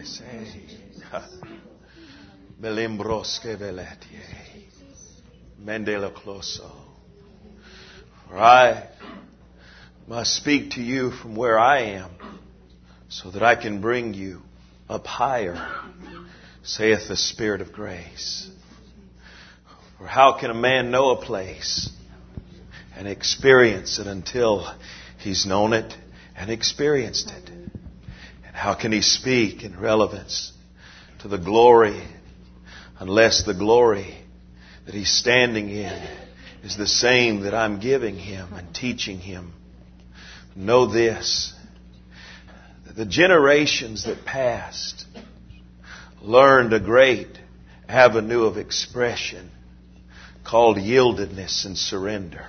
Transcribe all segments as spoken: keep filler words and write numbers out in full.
Belimbroske veletie. Mendela closo. For I must speak to you from where I am, so that I can bring you up higher, saith the Spirit of grace. For how can a man know a place and experience it until he's known it and experienced it? And how can he speak in relevance to the glory unless the glory that he's standing in is the same that I'm giving him and teaching him? Know this, that the generations that passed learned a great avenue of expression called yieldedness and surrender.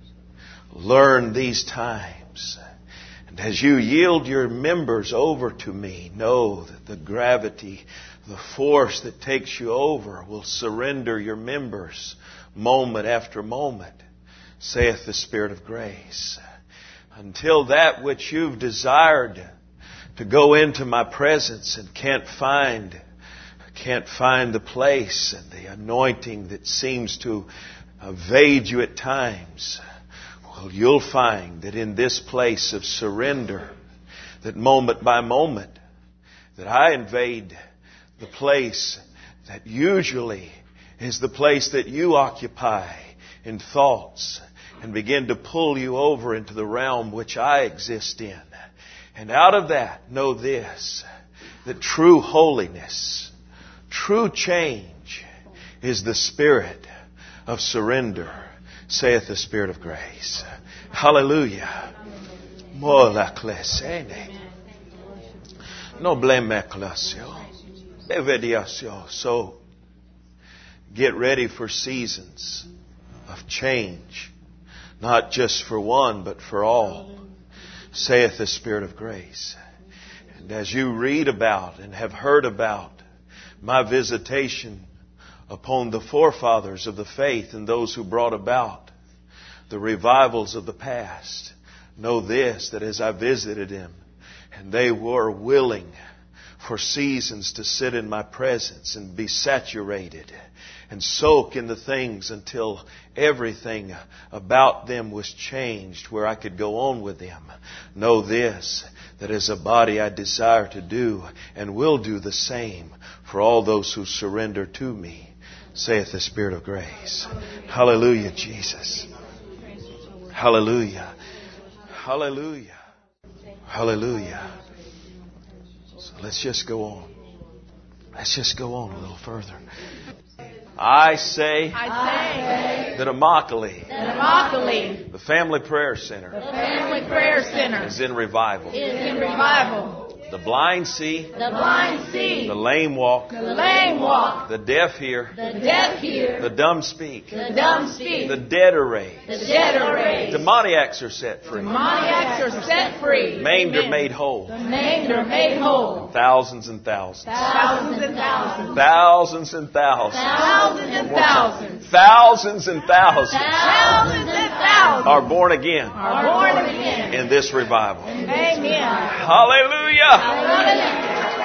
Learn these times. And as you yield your members over to me, know that the gravity, the force that takes you over will surrender your members moment after moment, saith the Spirit of grace. Until that which you've desired to go into my presence and can't find, can't find the place and the anointing that seems to evade you at times, well, you'll find that in this place of surrender, that moment by moment, that I invade the place that usually is the place that you occupy in thoughts, and begin to pull you over into the realm which I exist in. And out of that, know this, that true holiness, true change is the spirit of surrender, saith the Spirit of grace. Hallelujah. Mola klesene. No blame evediasio. So get ready for seasons of change. Not just for one, but for all, saith the Spirit of grace. And as you read about and have heard about my visitation upon the forefathers of the faith and those who brought about the revivals of the past, know this, that as I visited them, and they were willing for seasons to sit in my presence and be saturated and soak in the things until everything about them was changed where I could go on with them. Know this, that as a body I desire to do and will do the same for all those who surrender to me, saith the Spirit of grace. Hallelujah, Jesus. Hallelujah. Hallelujah. Hallelujah. So let's just go on. Let's just go on a little further. I say, I say that Immokalee, that Immokalee, the Family Prayer Center, the Family Prayer Center, is in revival. Is in revival. The blind see, The blind see, the lame walk, the lame walk, the deaf hear, the deaf hear, the dumb speak, the dumb speak, the dead are raised, the dead are raised, demoniacs are set free, demoniacs are set free, maimed are Amen. made whole, The maimed are made whole, thousands and thousands, thousands and thousands, thousands and thousands, thousands and thousands, thousands and thousands thousands and thousands are born again are born again. in this revival. Amen. Hallelujah! Hallelujah.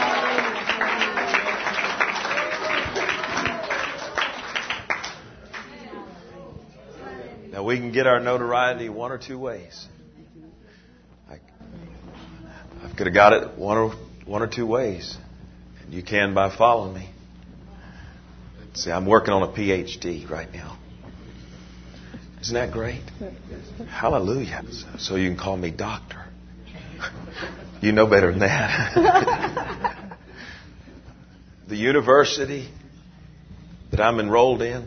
Now we can get our notoriety one or two ways. I, I could have got it one or one or two ways. And you can by following me. See, I'm working on a P H D right now. Isn't that great? Hallelujah. So you can call me doctor. You know better than that. The university that I'm enrolled in,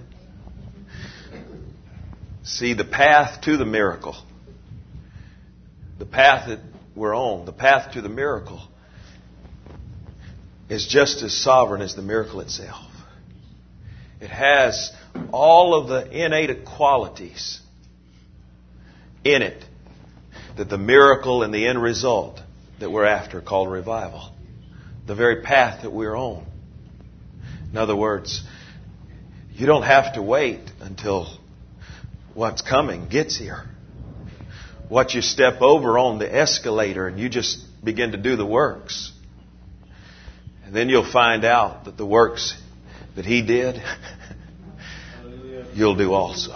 see, the path to the miracle, the path that we're on, the path to the miracle is just as sovereign as the miracle itself. It has all of the innate qualities in it that the miracle and the end result that we're after called revival. The very path that we're on. In other words, you don't have to wait until what's coming gets here. What you step over on the escalator and you just begin to do the works. And And then you'll find out that the works that He did, you'll do also.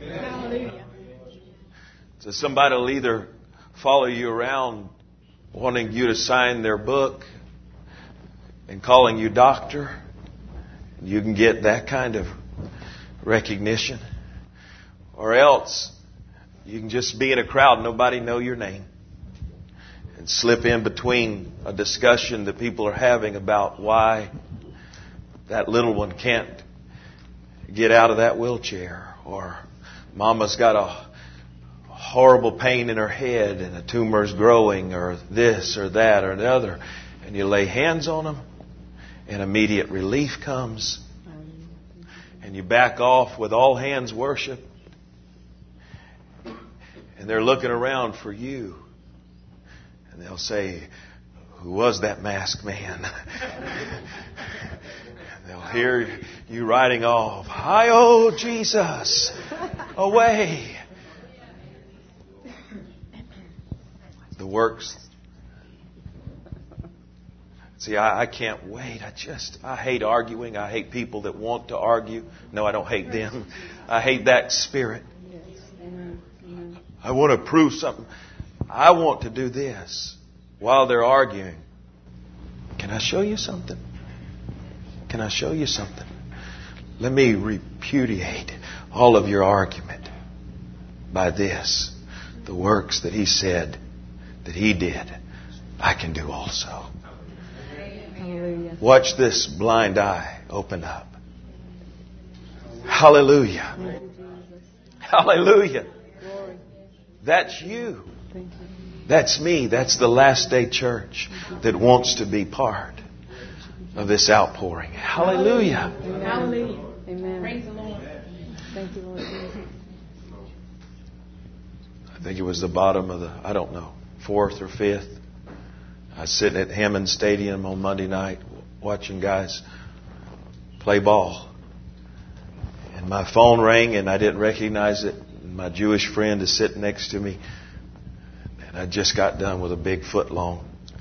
So somebody will either follow you around wanting you to sign their book and calling you doctor. You can get that kind of recognition. Or else you can just be in a crowd, nobody know your name, and slip in between a discussion that people are having about why that little one can't get out of that wheelchair, or mama's got a horrible pain in her head and a tumor's growing, or this or that or the other. And you lay hands on them and immediate relief comes. And you back off with all hands worship. And they're looking around for you. And they'll say, who was that masked man? They'll hear you riding off. Hi-oh, Jesus! Away! The works. See, I, I can't wait. I just, I hate arguing. I hate people that want to argue. No, I don't hate them. I hate that spirit. I want to prove something. I want to do this while they're arguing. Can I show you something? Can I show you something? Let me repudiate all of your argument by this. The works that He said that He did, I can do also. Hallelujah. Watch this blind eye open up. Hallelujah. Hallelujah. That's you. That's me. That's the last day church that wants to be part of this outpouring. Hallelujah. Hallelujah. Amen. Praise the Lord. Thank you, Lord Jesus. I think it was the bottom of the, I don't know, fourth or fifth. I was sitting at Hammond Stadium on Monday night watching guys play ball. And my phone rang and I didn't recognize it. And my Jewish friend is sitting next to me. And I just got done with a big foot long.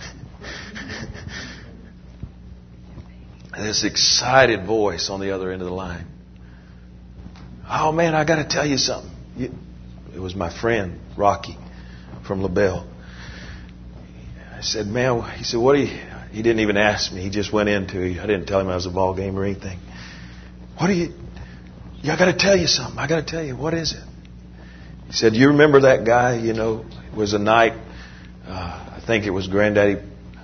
And this excited voice on the other end of the line. Oh man, I got to tell you something. You, it was my friend, Rocky, from LaBelle. I said, man, he said, what do you, he didn't even ask me. He just went into it. I didn't tell him I was a ball game or anything. What do you, yeah, I got to tell you something. I got to tell you, what is it? He said, you remember that guy, you know, it was a night, uh, I think it was Granddaddy.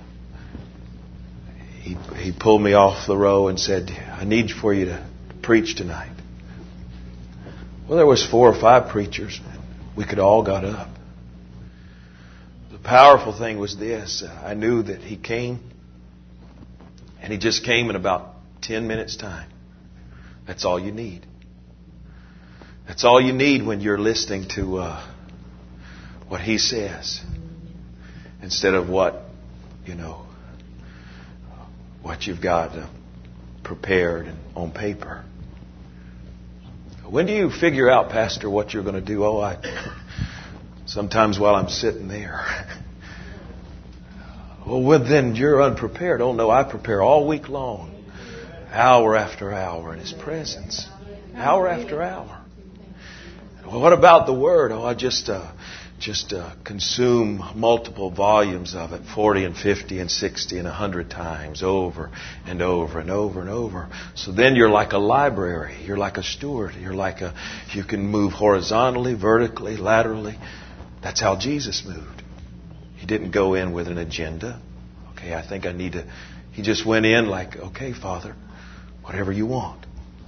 He, he pulled me off the row and said, I need for you to preach tonight. Well, there was four or five preachers. We could all got up. The powerful thing was this. I knew that he came, and he just came in about ten minutes' time. That's all you need. That's all you need when you're listening to uh, what he says, instead of what, you know, what you've got uh, prepared and on paper. When do you figure out, Pastor, what you're going to do? Oh, I sometimes while I'm sitting there. Well, then you're unprepared. Oh, no, I prepare all week long, hour after hour in His presence, hour after hour. Well, what about the Word? Oh, I just uh, just uh, consume multiple volumes of it, forty and fifty and sixty and one hundred times, over and over and over and over. So then you're like a library. You're like a steward. You're like a, you can move horizontally, vertically, laterally. That's how Jesus moved. He didn't go in with an agenda. Okay, I think I need to. He just went in like, okay, Father, whatever you want.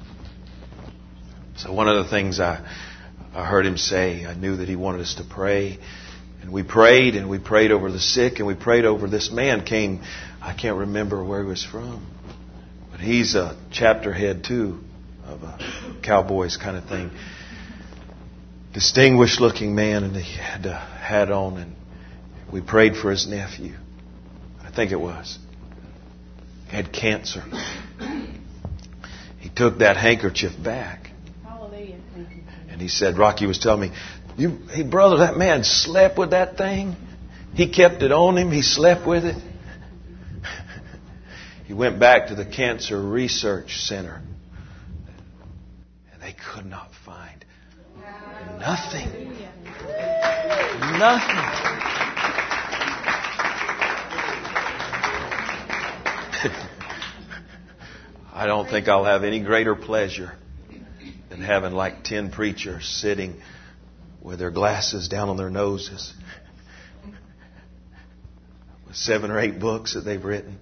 So one of the things I, I heard Him say, I knew that He wanted us to pray. And we prayed, and we prayed over the sick, and we prayed over this man came, I can't remember where he was from. But he's a chapter head too, of a Cowboys kind of thing. Distinguished looking man, and he had a hat on, and we prayed for his nephew. I think it was. He had cancer. He took that handkerchief back. Hallelujah. And he said, Rocky was telling me, you, hey brother, that man slept with that thing. He kept it on him. He slept with it. He went back to the Cancer Research Center. And they could not find nothing. Nothing. I don't think I'll have any greater pleasure than having like ten preachers sitting with their glasses down on their noses with seven or eight books that they've written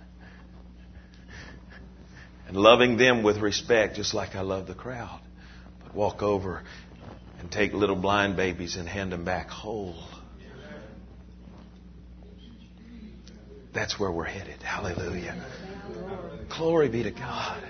and loving them with respect just like I love the crowd. But walk over and take little blind babies and hand them back whole. That's where we're headed. Hallelujah. Glory be to God.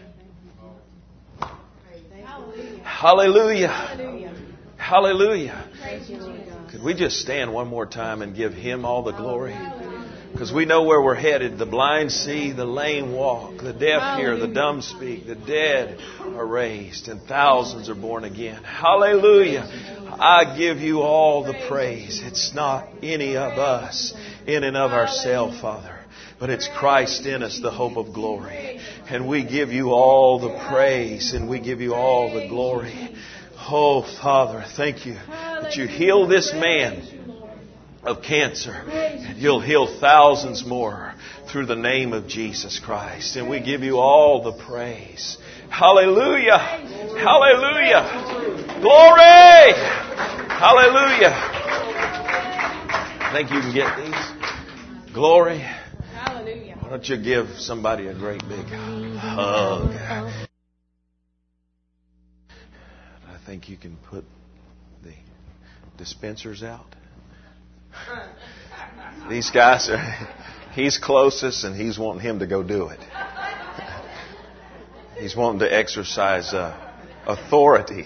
Hallelujah. Hallelujah. Could we just stand one more time and give Him all the glory? Because we know where we're headed. The blind see, the lame walk, the deaf hear, the dumb speak, the dead are raised, and thousands are born again. Hallelujah. I give you all the praise. It's not any of us in and of ourselves, Father. But it's Christ in us, the hope of glory. And we give you all the praise and we give you all the glory. Oh, Father, thank you that you heal this man of cancer. And you'll heal thousands more through the name of Jesus Christ. And we give you all the praise. Hallelujah. Hallelujah. Glory. Hallelujah. I think you can get these. Glory. Why don't you give somebody a great big hug? I think you can put the dispensers out. These guys are, he's closest and he's wanting him to go do it. He's wanting to exercise uh, authority.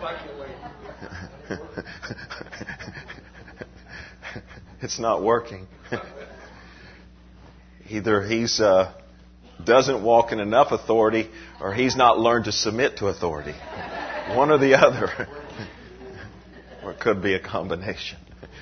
It's not working. Either he's uh, doesn't walk in enough authority, or he's not learned to submit to authority. One or the other. Or it could be a combination.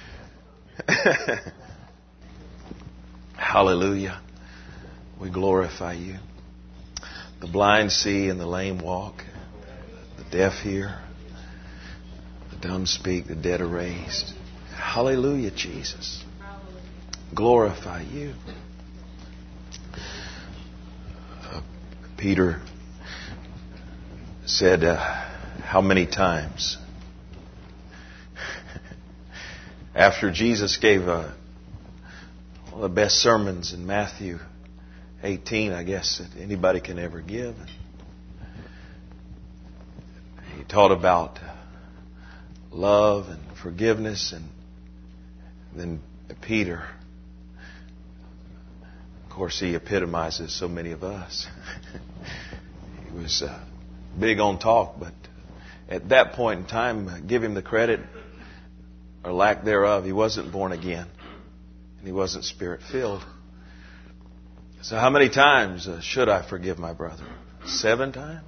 Hallelujah. We glorify you. The blind see and the lame walk. The deaf hear. The dumb speak. The dead are raised. Hallelujah, Jesus. Glorify you. Peter said, uh, how many times? After Jesus gave uh, one of the best sermons in Matthew eighteen, I guess, that anybody can ever give. He taught about love and forgiveness, and then Peter, of course, he epitomizes so many of us. He was uh, big on talk, but at that point in time, uh, give him the credit or lack thereof. He wasn't born again, and he wasn't Spirit-filled. So how many times uh, should I forgive my brother? Seven times?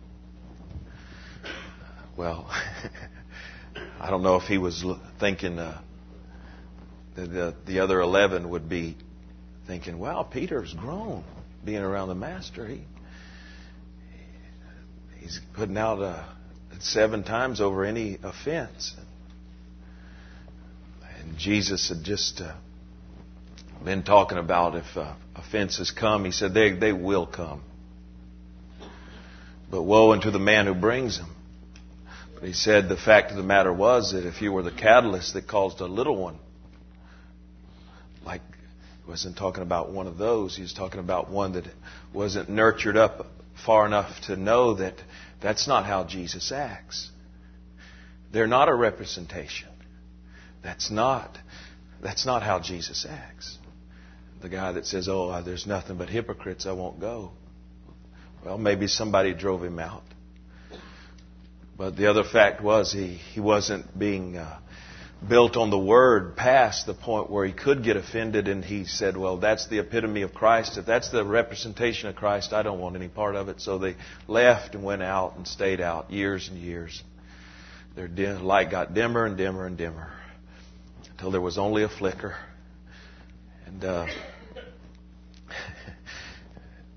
Well, I don't know if he was thinking uh, that the, the other eleven would be thinking, wow, Peter's grown being around the Master. He He's putting out uh, seven times over any offense. And Jesus had just uh, been talking about if uh, offenses come. He said they, they will come. But woe unto the man who brings them. But he said the fact of the matter was that if you were the catalyst that caused a little one, like he wasn't talking about one of those, he was talking about one that wasn't nurtured up far enough to know that that's not how Jesus acts. They're not a representation. That's not, that's not how Jesus acts. The guy that says, oh, there's nothing but hypocrites, I won't go. Well, maybe somebody drove him out. But the other fact was he, he wasn't being uh, built on the Word past the point where he could get offended, and he said, well, that's the epitome of Christ. If that's the representation of Christ, I don't want any part of it. So they left and went out and stayed out years and years. Their dim, light got dimmer and dimmer and dimmer until there was only a flicker. And uh,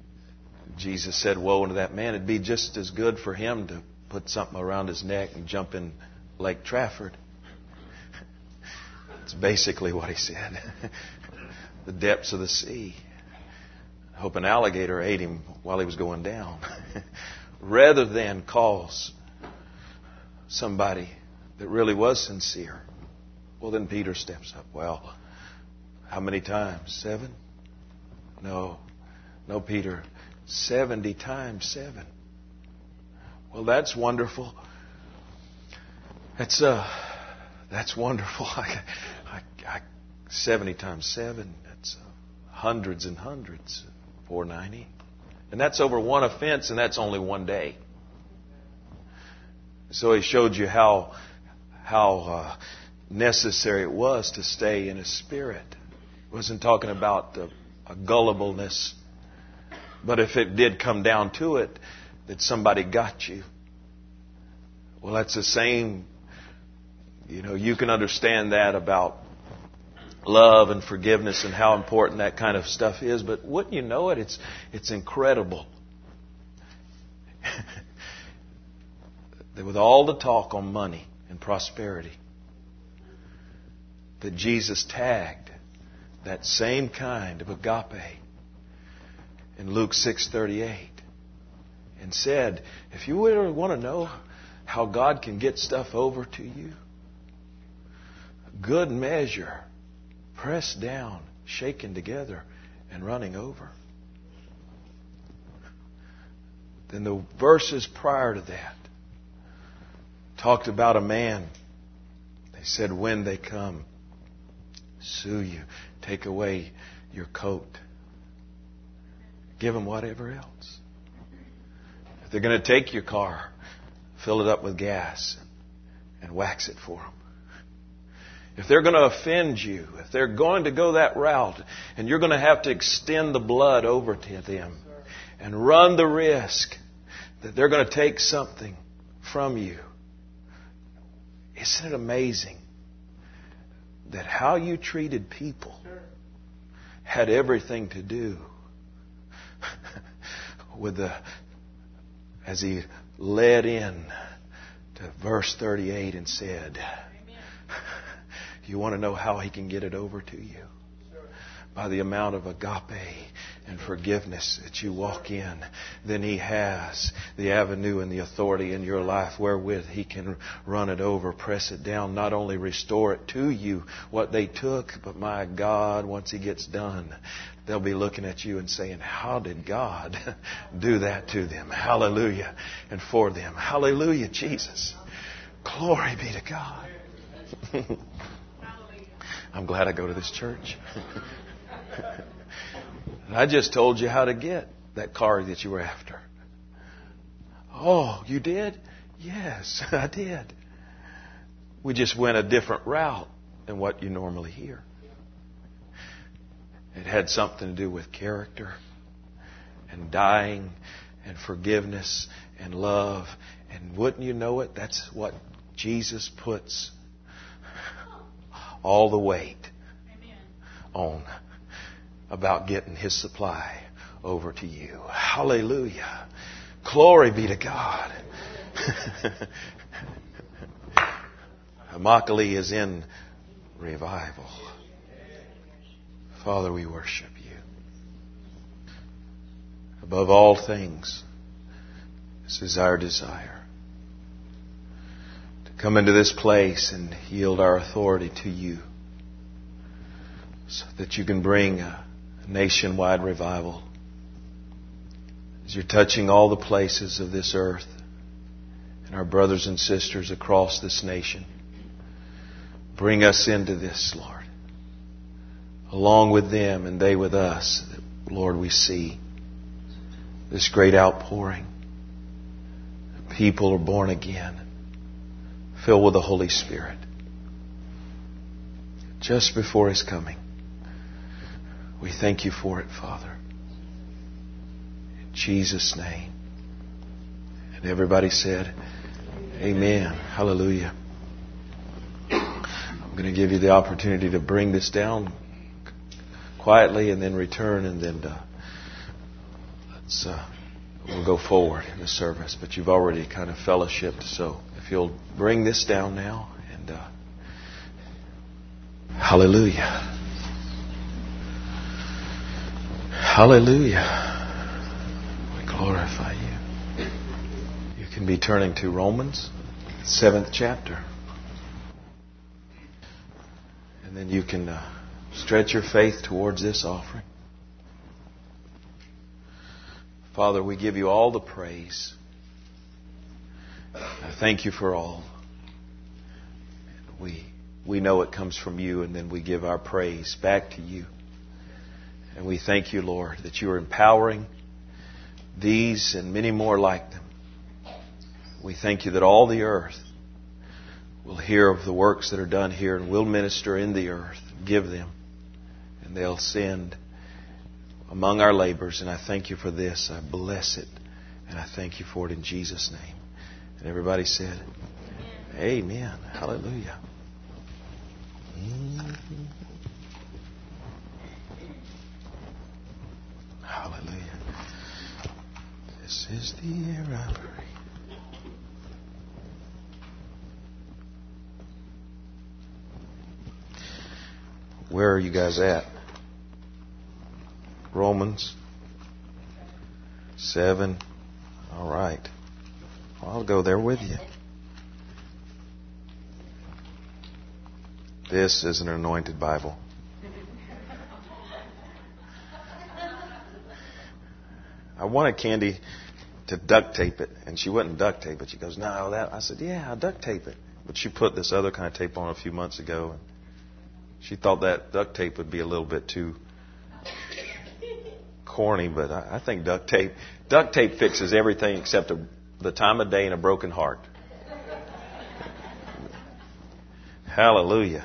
Jesus said, woe unto that man. It'd be just as good for him to put something around his neck and jump in Lake Trafford. It's basically what he said. The depths of the sea. I hope an alligator ate him while he was going down. Rather than cause somebody that really was sincere. Well, then Peter steps up. Well, how many times? Seven? No. No, Peter. Seventy times seven. Well, that's wonderful. That's uh, that's wonderful. I, I, I, Seventy times seven. That's uh, hundreds and hundreds. Four ninety, and that's over one offense, and that's only one day. So he showed you how how uh, necessary it was to stay in His Spirit. He wasn't talking about uh, a gullibleness, but if it did come down to it, that somebody got you. Well, that's the same. You know, you can understand that about love and forgiveness and how important that kind of stuff is. But wouldn't you know it? It's it's incredible. That with all the talk on money and prosperity, that Jesus tagged that same kind of agape in Luke six thirty-eight and said, if you really want to know how God can get stuff over to you, good measure, pressed down, shaken together, and running over. Then the verses prior to that talked about a man. They said, when they come, sue you, take away your coat. Give them whatever else. If they're going to take your car, fill it up with gas and wax it for them. If they're going to offend you, if they're going to go that route, and you're going to have to extend the blood over to them and run the risk that they're going to take something from you, isn't it amazing that how you treated people had everything to do with the, as he led in to verse thirty-eight and said, you want to know how he can get it over to you? By the amount of agape and forgiveness that you walk in, then he has the avenue and the authority in your life wherewith he can run it over, press it down, not only restore it to you what they took, but my God, once he gets done, they'll be looking at you and saying, how did God do that to them? Hallelujah. And for them. Hallelujah, Jesus. Glory be to God. I'm glad I go to this church. I just told you how to get that car that you were after. Oh, you did? Yes, I did. We just went a different route than what you normally hear. It had something to do with character and dying and forgiveness and love. And wouldn't you know it, that's what Jesus puts all the weight on about getting His supply over to you. Hallelujah. Glory be to God. Immokalee is in revival. Father, we worship you. Above all things, this is our desire. Come into this place and yield our authority to you so that you can bring a nationwide revival as you're touching all the places of this earth and our brothers and sisters across this nation. Bring us into this, Lord, along with them and they with us. Lord, we see this great outpouring. People are born again, filled with the Holy Spirit, just before His coming. We thank you for it, Father. In Jesus' name. And everybody said, amen. Hallelujah. I'm going to give you the opportunity to bring this down quietly and then return and then uh, let's uh, we'll go forward in the service. But you've already kind of fellowshipped, so if you'll bring this down now. And uh, hallelujah. Hallelujah. We glorify you. You can be turning to Romans, seventh chapter. And then you can uh, stretch your faith towards this offering. Father, we give you all the praise. I thank you for all. We, we know it comes from you, and then we give our praise back to you. And we thank you, Lord, that you are empowering these and many more like them. We thank you that all the earth will hear of the works that are done here and will minister in the earth. Give them. And they'll send among our labors. And I thank you for this. I bless it. And I thank you for it in Jesus' name. And everybody said, Amen. Amen. Hallelujah. Mm-hmm. Hallelujah. This is the air I breathe. Where are you guys at? Romans seven. All right. Well, I'll go there with you. This is an anointed Bible. I wanted Candy to duct tape it, and she wouldn't duct tape it. She goes, no, that. I said, yeah, I'll duct tape it. But she put this other kind of tape on a few months ago, and she thought that duct tape would be a little bit too corny, but I, I think duct tape duct tape fixes everything except a, the time of day and a broken heart. Hallelujah.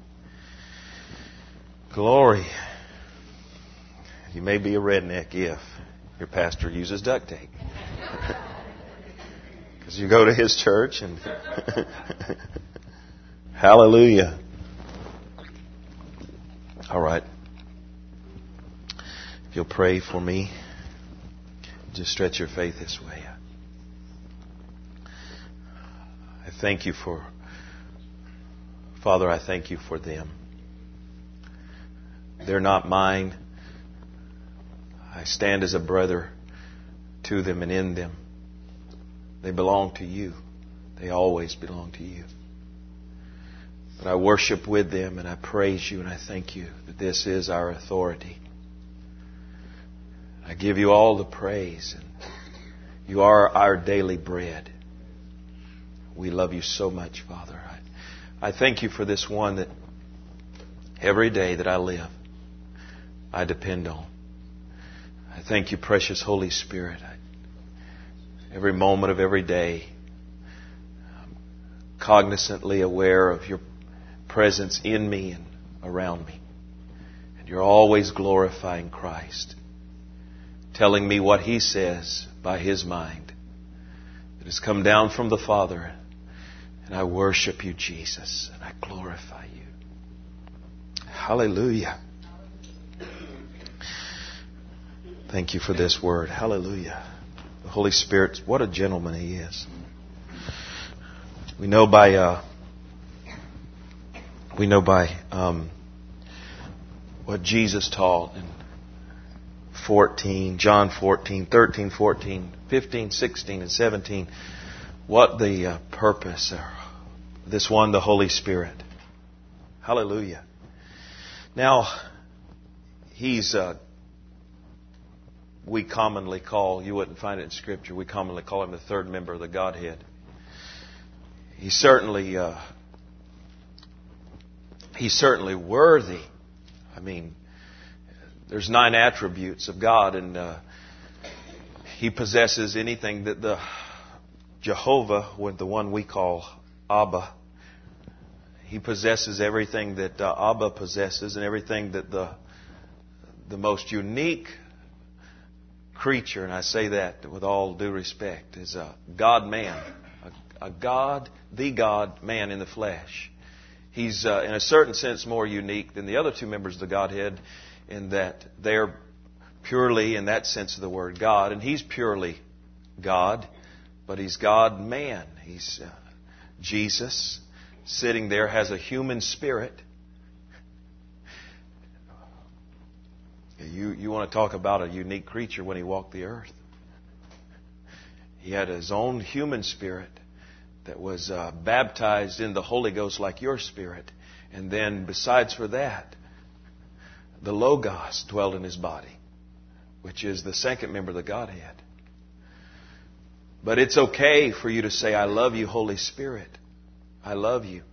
Glory. You may be a redneck if your pastor uses duct tape. Because you go to his church and hallelujah. All right. If you'll pray for me, just stretch your faith this way. I thank you for, Father, I thank you for them. They're not mine. I stand as a brother to them and in them. They belong to you. They always belong to you. But I worship with them and I praise you and I thank you that this is our authority. I give you all the praise. And you are our daily bread. We love you so much, Father. I, I thank you for this one that every day that I live, I depend on. I thank you, precious Holy Spirit. I, every moment of every day, I'm cognizantly aware of your presence in me and around me. And you're always glorifying Christ, telling me what He says by His mind that has come down from the Father. And I worship you, Jesus, and I glorify you. Hallelujah. Thank you for this word. Hallelujah. The Holy Spirit, what a gentleman He is. We know by uh, we know by um, what Jesus taught in fourteen, John fourteen, thirteen, fourteen, fifteen, sixteen, and seventeen. What the uh, purpose of this one, the Holy Spirit. Hallelujah. Now, He's, uh, we commonly call, you wouldn't find it in Scripture, we commonly call Him the third member of the Godhead. He's certainly, uh, He's certainly worthy. I mean, there's nine attributes of God, and uh, He possesses anything that the Jehovah, with the one we call Abba, He possesses everything that uh, Abba possesses, and everything that the the most unique creature, and I say that with all due respect, is a God-man, a, a God, the God-man in the flesh. He's, uh, in a certain sense, more unique than the other two members of the Godhead in that they're purely, in that sense of the word, God. And He's purely God, but He's God-man. He's uh, Jesus, sitting there, has a human spirit. You, you want to talk about a unique creature when He walked the earth. He had His own human spirit that was uh, baptized in the Holy Ghost like your spirit. And then besides for that, the Logos dwelled in His body, which is the second member of the Godhead. But it's okay for you to say, I love you, Holy Spirit. I love you.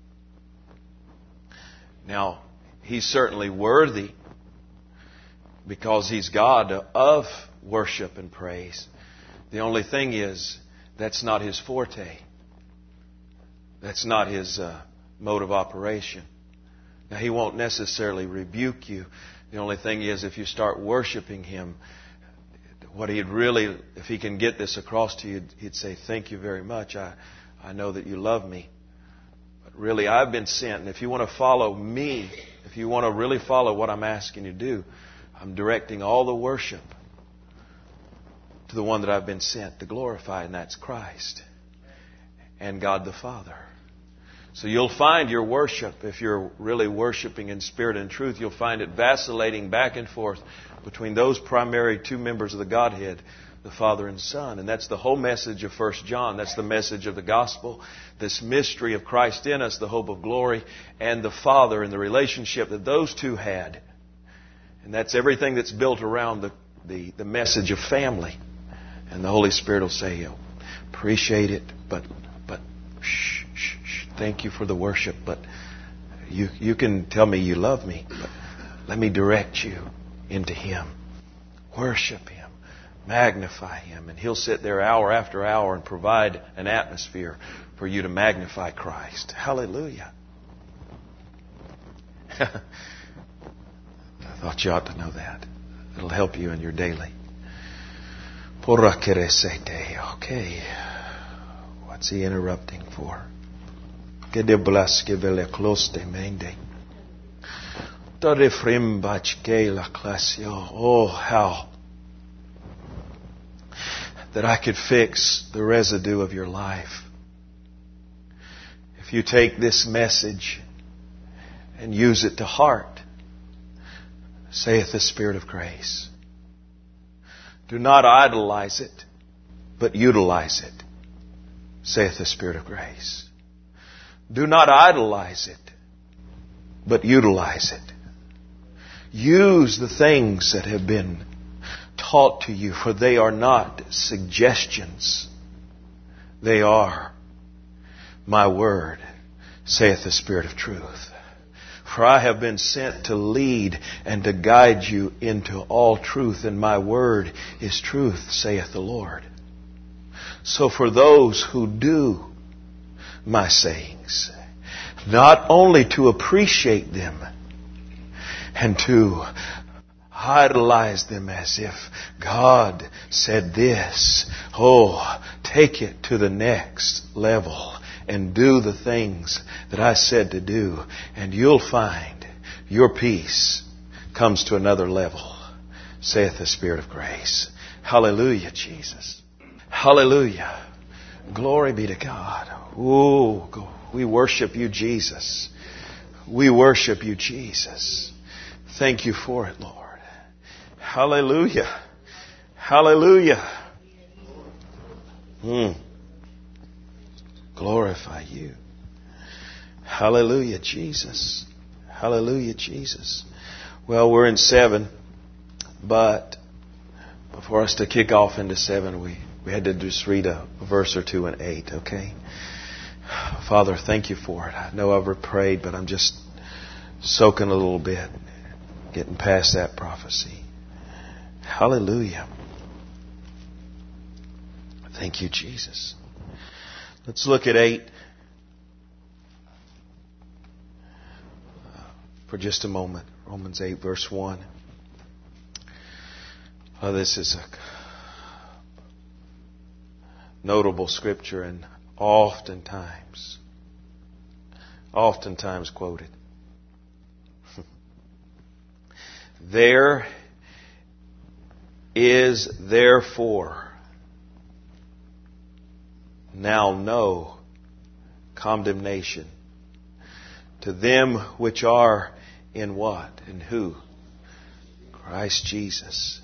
Now, He's certainly worthy because He's God of worship and praise. The only thing is, that's not His forte. That's not His uh, mode of operation. Now, He won't necessarily rebuke you. The only thing is, if you start worshiping Him, what He'd really, if He can get this across to you, He'd say, thank you very much. I, I know that you love me. But really, I've been sent. And if you want to follow me, if you want to really follow what I'm asking you to do, I'm directing all the worship to the one that I've been sent to glorify, and that's Christ and God the Father. So you'll find your worship, if you're really worshiping in spirit and truth, you'll find it vacillating back and forth between those primary two members of the Godhead, the Father and Son. And that's the whole message of First John. That's the message of the gospel. This mystery of Christ in us, the hope of glory, and the Father and the relationship that those two had. And that's everything that's built around the, the, the message of family. And the Holy Spirit will say, oh, appreciate it, but but shh, shh, shh, thank you for the worship, but you you can tell me you love me, but let me direct you into Him. Worship Him. Magnify Him. And He'll sit there hour after hour and provide an atmosphere for you to magnify Christ. Hallelujah. I thought you ought to know that. It'll help you in your daily. Okay. What's he interrupting for? Oh, how that I could fix the residue of your life. If you take this message and use it to heart, saith the Spirit of grace. Do not idolize it, but utilize it, saith the Spirit of grace. Do not idolize it, but utilize it. Use the things that have been taught to you, for they are not suggestions. They are my word, saith the Spirit of truth. For I have been sent to lead and to guide you into all truth, and my word is truth, saith the Lord. So for those who do my sayings, not only to appreciate them and to idolize them as if God said this, oh, take it to the next level and do the things that I said to do, and you'll find your peace comes to another level, saith the Spirit of grace. Hallelujah, Jesus. Hallelujah. Glory be to God. Ooh, we worship you, Jesus. We worship you, Jesus. Thank you for it, Lord. Hallelujah. Hallelujah. Hmm. Glorify you. Hallelujah, Jesus. Hallelujah, Jesus. Well, we're in seven, but for us to kick off into seven, we, we had to just read a, a verse or two in eight, okay? Father, thank you for it. I know I've prayed, but I'm just soaking a little bit, getting past that prophecy. Hallelujah. Thank you, Jesus. Let's look at eight for just a moment. Romans eight, verse one. Oh, this is a notable scripture and oftentimes, oftentimes quoted. There is therefore now no condemnation to them which are in what? In who? Christ Jesus.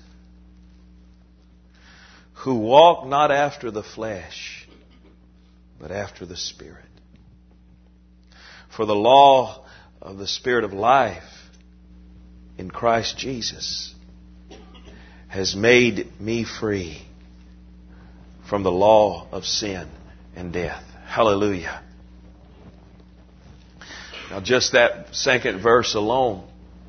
Who walk not after the flesh, but after the Spirit. For the law of the Spirit of life in Christ Jesus has made me free from the law of sin and death. Hallelujah. Now just that second verse alone,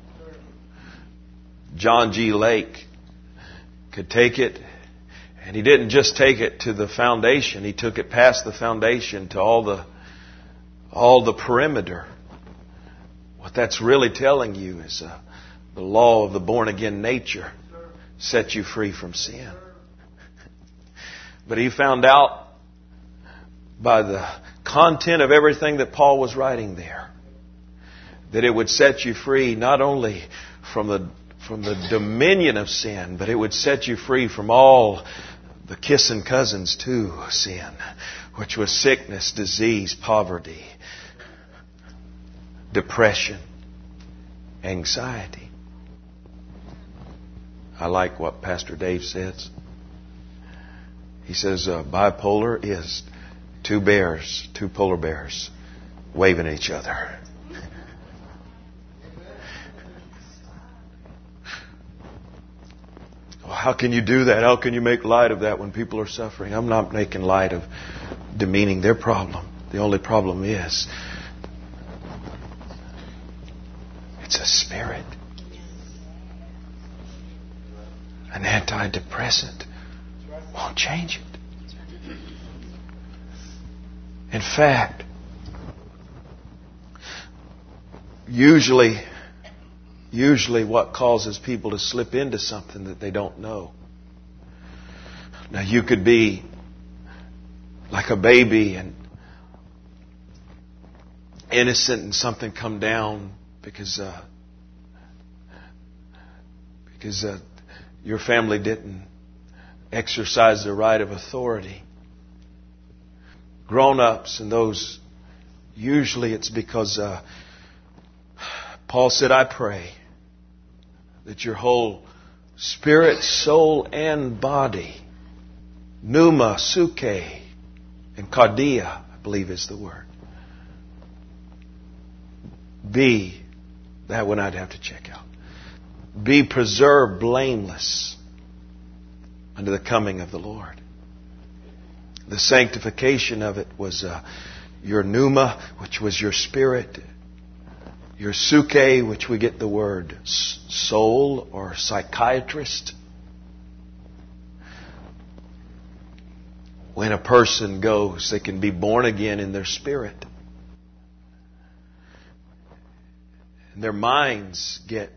John G. Lake could take it, and he didn't just take it to the foundation, he took it past the foundation to all the all the perimeter. What that's really telling you is uh, the law of the born-again nature sets you free from sin. But he found out by the content of everything that Paul was writing there that it would set you free not only from the from the dominion of sin, but it would set you free from all the kissing cousins to sin, which was sickness, disease, poverty, depression, anxiety. I like what Pastor Dave says. He says uh, bipolar is two bears, two polar bears waving at each other. Well, how can you do that? How can you make light of that when people are suffering? I'm not making light of demeaning their problem. The only problem is it's a spirit. An antidepressant won't change it. In fact, usually, usually what causes people to slip into something that they don't know. Now you could be like a baby and innocent and something come down because uh, because uh, your family didn't exercise the right of authority. Grown-ups and those, usually it's because uh, Paul said, I pray that your whole spirit, soul, and body, pneuma, suke, and cardia, I believe is the word, be, that one I'd have to check out, be preserved blameless unto the coming of the Lord. The sanctification of it was uh, your pneuma, which was your spirit, your suke, which we get the word soul or psychiatrist. When a person goes, they can be born again in their spirit. And their minds get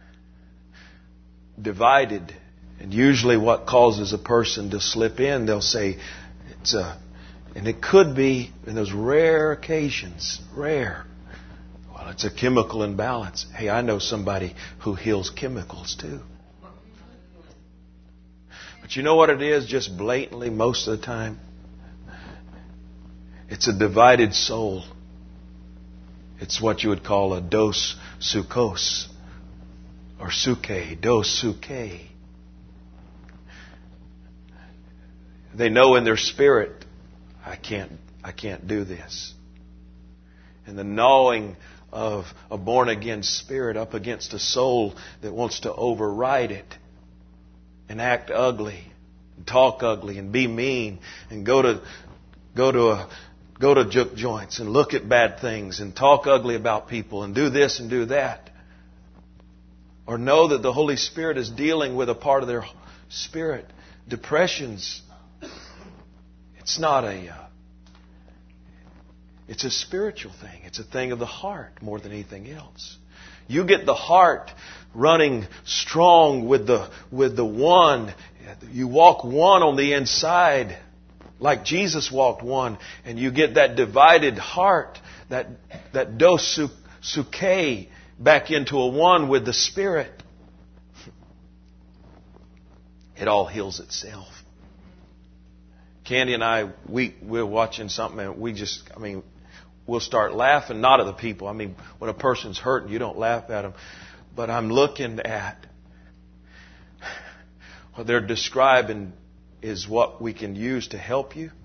divided. And usually what causes a person to slip in, they'll say, it's a, and it could be in those rare occasions, rare. Well, it's a chemical imbalance. Hey, I know somebody who heals chemicals too. But you know what it is, just blatantly most of the time? It's a divided soul. It's what you would call a dos sukos. Or suke, dos suke. They know in their spirit, I can't, I can't do this. And the gnawing of a born-again spirit up against a soul that wants to override it and act ugly, and talk ugly, and be mean, and go to go to a go to juke joints and look at bad things and talk ugly about people and do this and do that. Or know that the Holy Spirit is dealing with a part of their spirit. Depression's, it's not a, uh, it's a spiritual thing. It's a thing of the heart more than anything else. You get the heart running strong with the, with the one. You walk one on the inside like Jesus walked one. And you get that divided heart, that, that dos suke, back into a one with the Spirit. it all heals itself. Candy and I, we, we're watching something and we just, I mean, we'll start laughing, not at the people. I mean, when a person's hurting, you don't laugh at them. But I'm looking at what they're describing is what we can use to help you.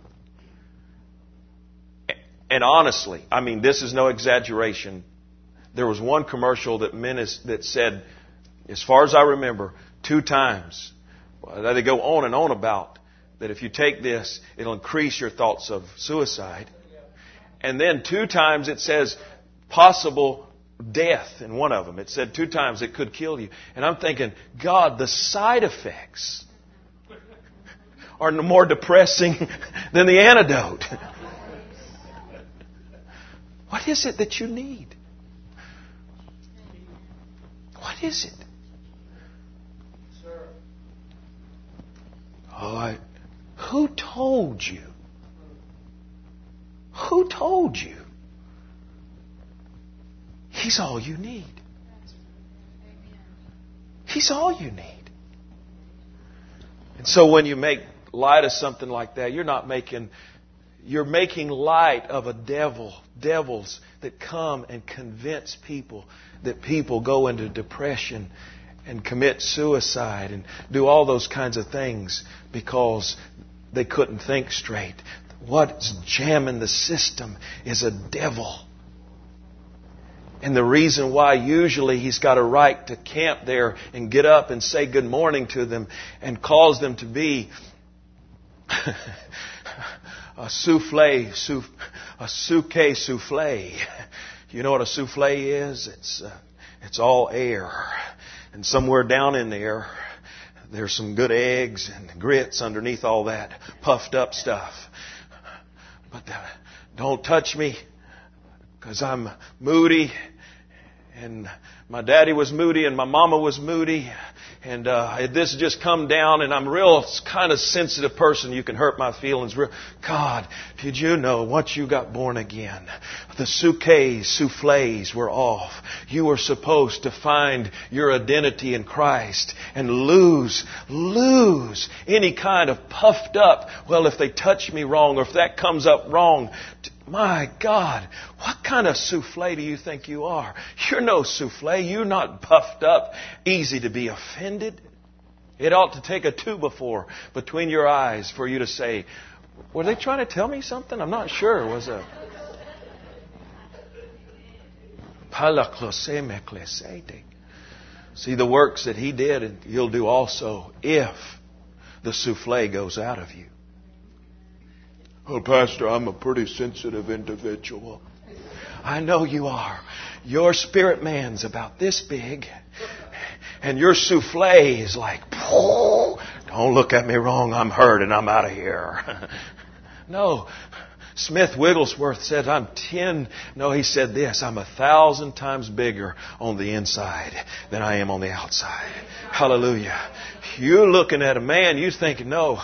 And honestly, I mean, this is no exaggeration. There was one commercial that menace, that said, as far as I remember, two times, that they go on and on about, that if you take this, it'll increase your thoughts of suicide. And then two times it says possible death in one of them. It said two times it could kill you. And I'm thinking, God, the side effects are more depressing than the antidote. What is it that you need? What is it? Oh, I, who told you? Who told you? He's all you need. He's all you need. And so when you make light of something like that, you're not making, you're making light of a devil, devils that come and convince people that people go into depression and commit suicide and do all those kinds of things because they couldn't think straight. What's jamming the system is a devil. And the reason why usually he's got a right to camp there and get up and say good morning to them and cause them to be a souffle, souf, a souquet souffle. You know what a souffle is? It's uh, it's all air. And somewhere down in there, there's some good eggs and grits underneath all that puffed up stuff. But uh, don't touch me because I'm moody. And my daddy was moody and my mama was moody. And uh, this just come down and I'm a real kind of sensitive person. You can hurt my feelings. Real. God, did you know once you got born again, the souquets, souffles were off. You were supposed to find your identity in Christ and lose, lose any kind of puffed up, well, if they touch me wrong or if that comes up wrong. My God, what kind of souffle do you think you are? You're no souffle. You're not puffed up, easy to be offended. It ought to take a two before between your eyes for you to say, were they trying to tell me something? I'm not sure. It was a... See, the works that He did, He'll do also if the souffle goes out of you. Well, Pastor, I'm a pretty sensitive individual. I know you are. Your spirit man's about this big. And your souffle is like, don't look at me wrong, I'm hurt and I'm out of here. No. Smith Wigglesworth said, I'm ten. No, he said this, I'm a thousand times bigger on the inside than I am on the outside. Hallelujah. You're looking at a man, you're thinking, no,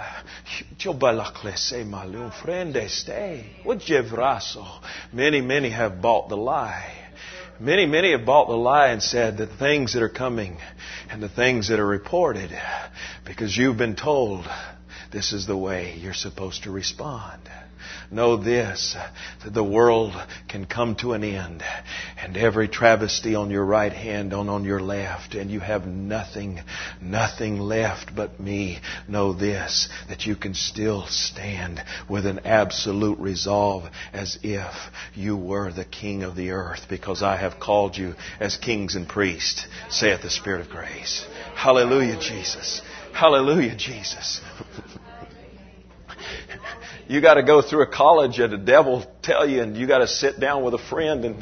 many, many have bought the lie. Many, many have bought the lie and said the things that are coming and the things that are reported because you've been told this is the way you're supposed to respond. Know this, that the world can come to an end and every travesty on your right hand and on your left and you have nothing, nothing left but me. Know this, that you can still stand with an absolute resolve as if you were the king of the earth because I have called you as kings and priests, saith the Spirit of grace. Hallelujah, Jesus. Hallelujah, Jesus. You got to go through a college and the devil tell you, and you got to sit down with a friend and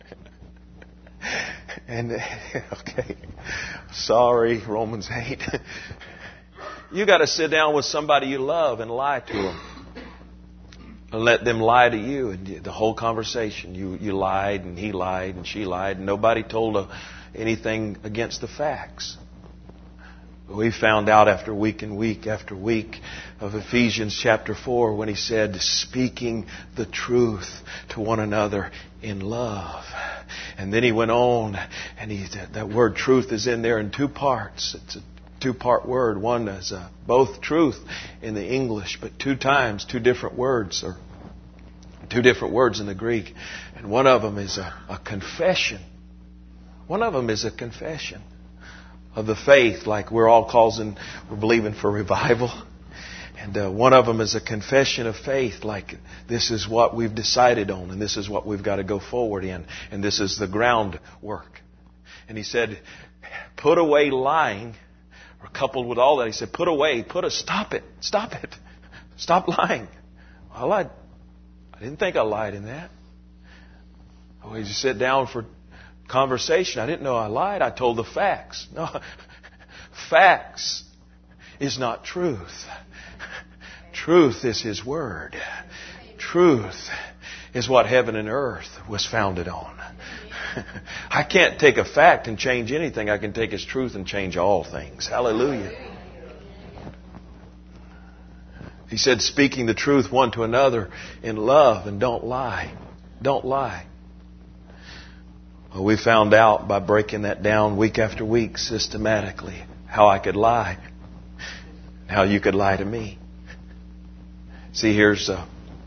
and okay, sorry, Romans eight. You got to sit down with somebody you love and lie to them, and let them lie to you. And the whole conversation, you you lied and he lied and she lied, and nobody told her anything against the facts. We found out after week and week after week of Ephesians chapter four when he said, speaking the truth to one another in love. And then he went on, and he that word truth is in there in two parts. It's a, two-part word. One is uh, both truth in the English, but two times, two different words, or two different words in the Greek. And one of them is a, a confession. One of them is a confession of the faith, like we're all causing, we're believing for revival. And uh, one of them is a confession of faith, like this is what we've decided on, and this is what we've got to go forward in, and this is the groundwork. And he said, put away lying, or coupled with all that, he said, put away, put a, stop it, stop it, stop lying. I lied. I didn't think I lied in that. Oh, you sit down for conversation. I didn't know I lied. I told the facts. No, facts is not truth. Truth is His Word. Truth is what heaven and earth was founded on. I can't take a fact and change anything. I can take His truth and change all things. Hallelujah. He said, speaking the truth one to another in love, and don't lie. Don't lie. Well, we found out by breaking that down week after week systematically how I could lie. How you could lie to me. See, here's uh,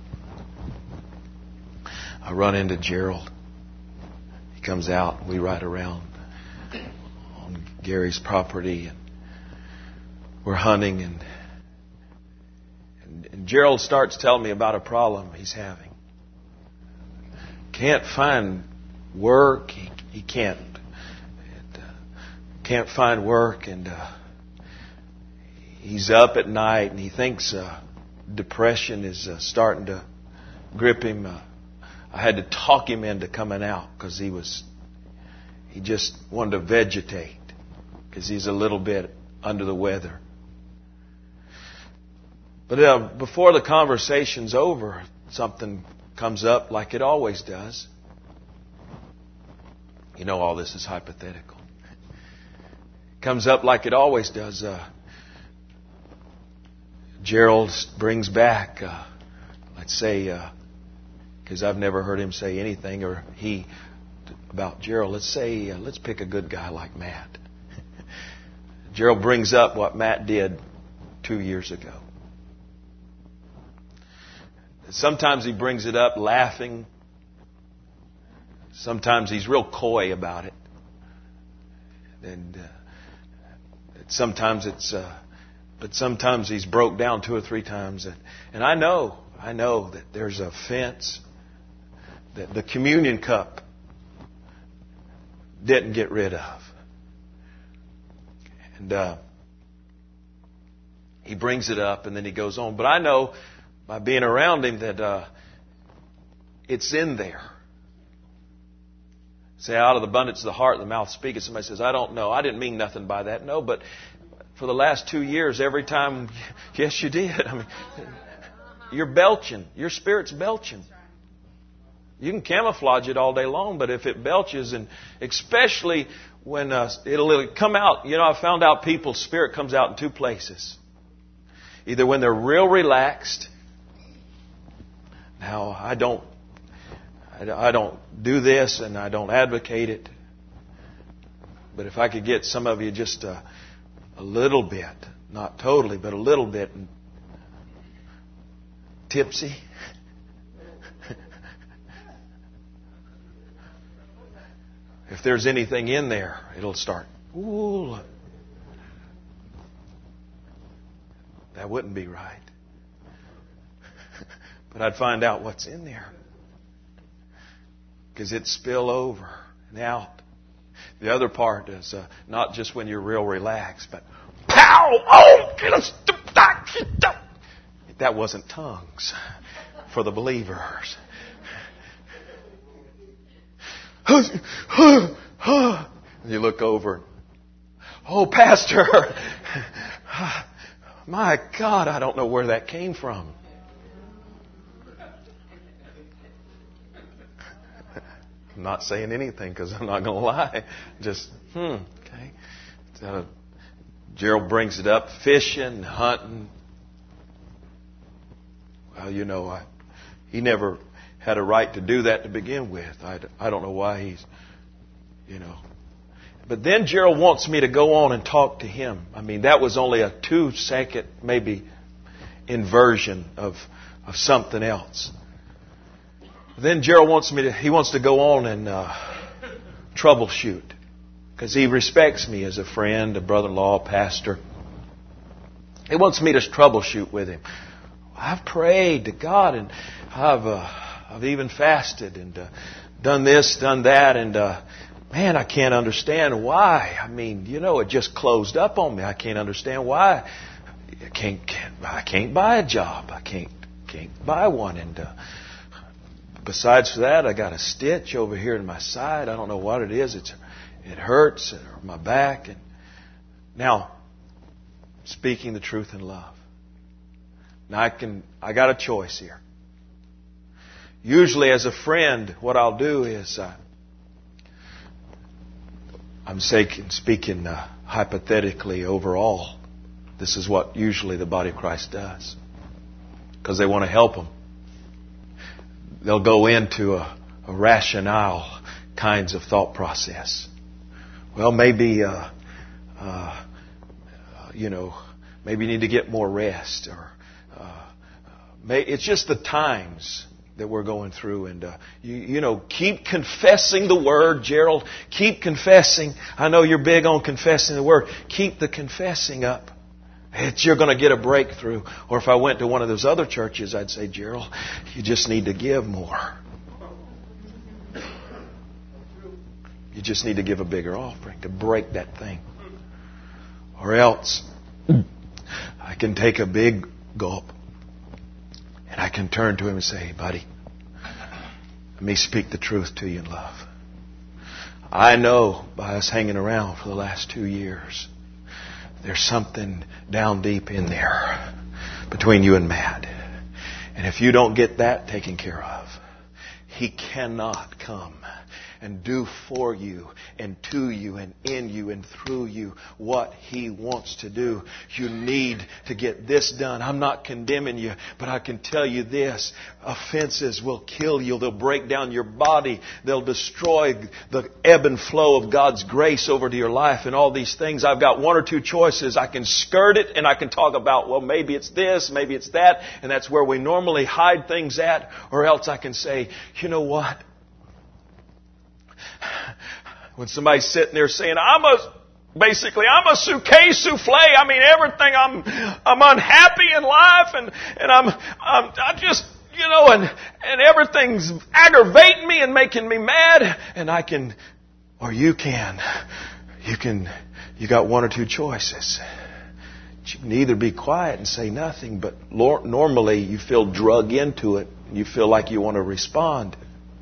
I run into Gerald. He comes out. We ride around on Gary's property, and we're hunting. And, and, and Gerald starts telling me about a problem he's having. Can't find work. He, he can't uh, can't find work, and uh, he's up at night, and he thinks. Uh, Depression is uh, starting to grip him. Uh, I had to talk him into coming out because he was, he just wanted to vegetate because he's a little bit under the weather. But uh, before the conversation's over, something comes up like it always does. You know, all this is hypothetical. It comes up like it always does. Uh, Gerald brings back, uh, let's say, because uh, I've never heard him say anything, or he, about Gerald. Let's say, uh, let's pick a good guy like Matt. Gerald brings up what Matt did two years ago. Sometimes he brings it up laughing. Sometimes he's real coy about it. And uh, sometimes it's... Uh, But sometimes he's broke down two or three times. And, and I know, I know that there's a fence that the communion cup didn't get rid of. And uh, he brings it up and then he goes on. But I know by being around him that uh, it's in there. Say, out of the abundance of the heart, the mouth speaketh. Somebody says, I don't know. I didn't mean nothing by that. No, but... For the last two years, every time, yes, you did. I mean, you're belching. Your spirit's belching. You can camouflage it all day long, but if it belches, and especially when uh, it'll, it'll come out, you know, I found out people's spirit comes out in two places. Either when they're real relaxed. Now, I don't, I don't do this, and I don't advocate it. But if I could get some of you just. Uh, A little bit, not totally, but a little bit tipsy. If there's anything in there, it'll start. Ooh, that wouldn't be right. But I'd find out what's in there, because it'd spill over and out. The other part is uh, not just when you're real relaxed, but pow! Oh, that wasn't tongues for the believers. You look over. Oh, Pastor! My God, I don't know where that came from. I'm not saying anything because I'm not going to lie. Just, hmm, okay. So, Gerald brings it up, fishing, hunting. Well, you know, I, he never had a right to do that to begin with. I, I don't know why he's, you know. But then Gerald wants me to go on and talk to him. I mean, that was only a two-second, maybe, inversion of, of something else. Then Gerald wants me to, he wants to go on and uh, troubleshoot. Because he respects me as a friend, a brother-in-law, a pastor. He wants me to troubleshoot with him. I've prayed to God, and I've uh, I've even fasted and uh, done this, done that, and uh, man, I can't understand why. I mean, you know, it just closed up on me. I can't understand why. I can't, can't I can't buy a job. I can't can't buy one. And uh, besides that, I got a stitch over here in my side. I don't know what it is. It's it hurts, or my back. And now, speaking the truth in love. Now I can, I got a choice here. Usually as a friend, what I'll do is, uh, I'm saying, speaking uh, hypothetically overall, this is what usually the body of Christ does. Because they want to help them. They'll go into a, a rationale kinds of thought process. Well, maybe, uh, uh, you know, maybe you need to get more rest, or uh, may, it's just the times that we're going through. And, uh, you, you know, keep confessing the Word, Gerald. Keep confessing. I know you're big on confessing the Word. Keep the confessing up. It's, you're going to get a breakthrough. Or if I went to one of those other churches, I'd say, Gerald, you just need to give more. You just need to give a bigger offering to break that thing. Or else, I can take a big gulp and I can turn to him and say, hey, buddy, let me speak the truth to you in love. I know by us hanging around for the last two years, there's something down deep in there between you and Matt. And if you don't get that taken care of, he cannot come and do for you and to you and in you and through you what he wants to do. You need to get this done. I'm not condemning you, but I can tell you this. Offenses will kill you. They'll break down your body. They'll destroy the ebb and flow of God's grace over to your life and all these things. I've got one or two choices. I can skirt it and I can talk about, well, maybe it's this, maybe it's that, and that's where we normally hide things at. Or else I can say, you know what? When somebody's sitting there saying, I'm a, basically, I'm a suitcase souffle. I mean, everything, I'm, I'm unhappy in life and, and I'm, I'm, I just, you know, and, and everything's aggravating me and making me mad. And I can, or you can, you can, you got one or two choices. You can either be quiet and say nothing, but normally you feel drug into it. You feel like you want to respond.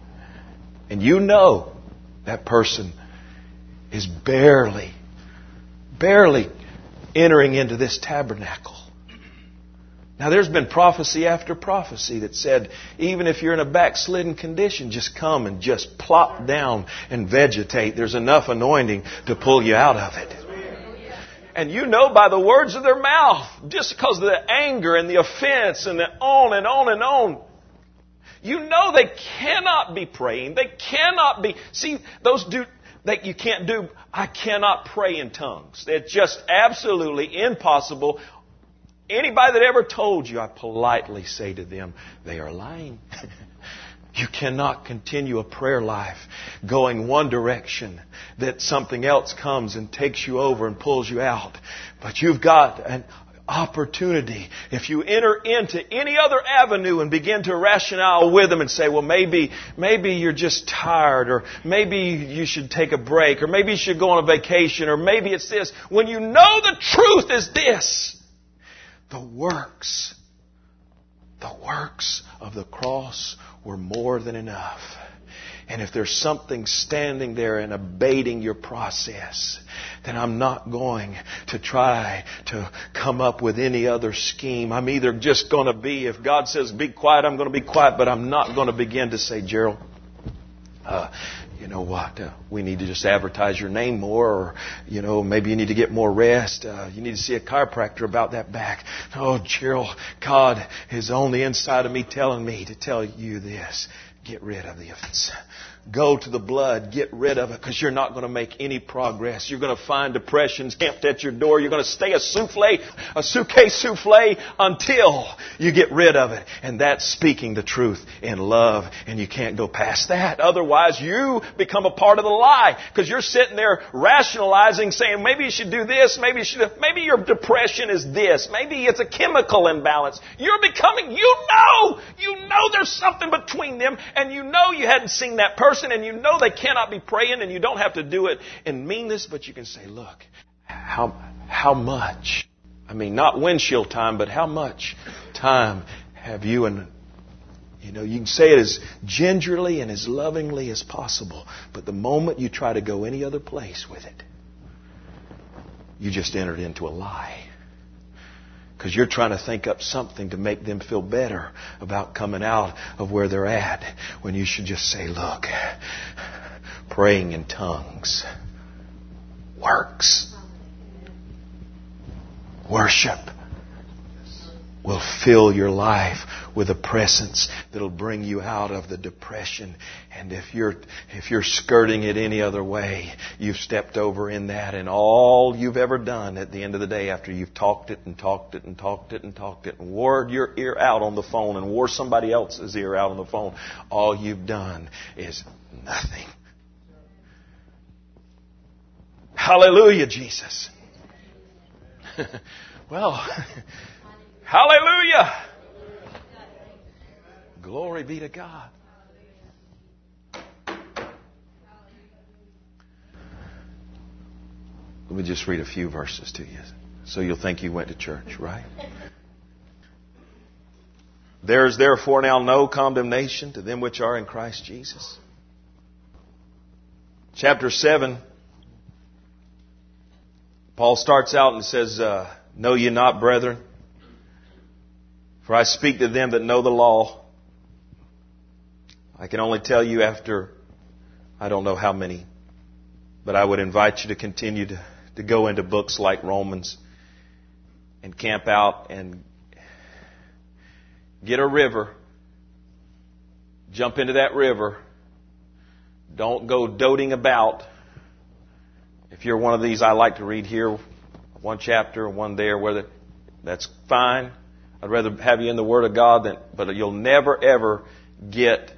And you know that person is barely, barely entering into this tabernacle. Now, there's been prophecy after prophecy that said, even if you're in a backslidden condition, just come and just plop down and vegetate. There's enough anointing to pull you out of it. And you know by the words of their mouth, just because of the anger and the offense and the on and on and on, you know they cannot be praying. They cannot be. See, those do that you can't do. I cannot pray in tongues. It's just absolutely impossible. Anybody that ever told you, I politely say to them, they are lying. You cannot continue a prayer life going one direction that something else comes and takes you over and pulls you out. But you've got an opportunity. If you enter into any other avenue and begin to rationale with them and say, well, maybe, maybe you're just tired, or maybe you should take a break, or maybe you should go on a vacation, or maybe it's this. When you know the truth is this, the works, the works of the cross were more than enough. And if there's something standing there and abating your process, then I'm not going to try to come up with any other scheme. I'm either just going to be, if God says be quiet, I'm going to be quiet, but I'm not going to begin to say, Gerald, uh, you know what, uh, we need to just advertise your name more, or, you know, maybe you need to get more rest. Uh, you need to see a chiropractor about that back. Oh, Gerald, God is on the inside of me telling me to tell you this. Get rid of the offense. Go to the blood. Get rid of it, because you're not going to make any progress. You're going to find depression camped at your door. You're going to stay a souffle, a suitcase souffle until you get rid of it. And that's speaking the truth in love. And you can't go past that. Otherwise, you become a part of the lie, because you're sitting there rationalizing, saying, maybe you should do this. Maybe you should. Maybe your depression is this. Maybe it's a chemical imbalance. You're becoming. You know. You know there's something between them. And you know you hadn't seen that person, and you know they cannot be praying, and you don't have to do it in meanness, but you can say, look, how how much, I mean, not windshield time, but how much time have you, and you know, you can say it as gingerly and as lovingly as possible, but the moment you try to go any other place with it, you just entered into a lie. Because you're trying to think up something to make them feel better about coming out of where they're at, when you should just say, look, praying in tongues works. Worship will fill your life with a presence that'll bring you out of the depression. And if you're if you're skirting it any other way, you've stepped over in that, and all you've ever done at the end of the day, after you've talked it and talked it and talked it and talked it and wore your ear out on the phone and wore somebody else's ear out on the phone, all you've done is nothing. Hallelujah, Jesus. Well, hallelujah. Glory be to God. Let me just read a few verses to you, so you'll think you went to church, right? There is therefore now no condemnation to them which are in Christ Jesus. Chapter seven, Paul starts out and says, uh, know ye not, brethren, for I speak to them that know the law. I can only tell you after, I don't know how many, but I would invite you to continue to, to go into books like Romans and camp out and get a river, jump into that river. Don't go doting about. If you're one of these, I like to read here, one chapter, one there, where that's fine. I'd rather have you in the Word of God, than, but you'll never ever get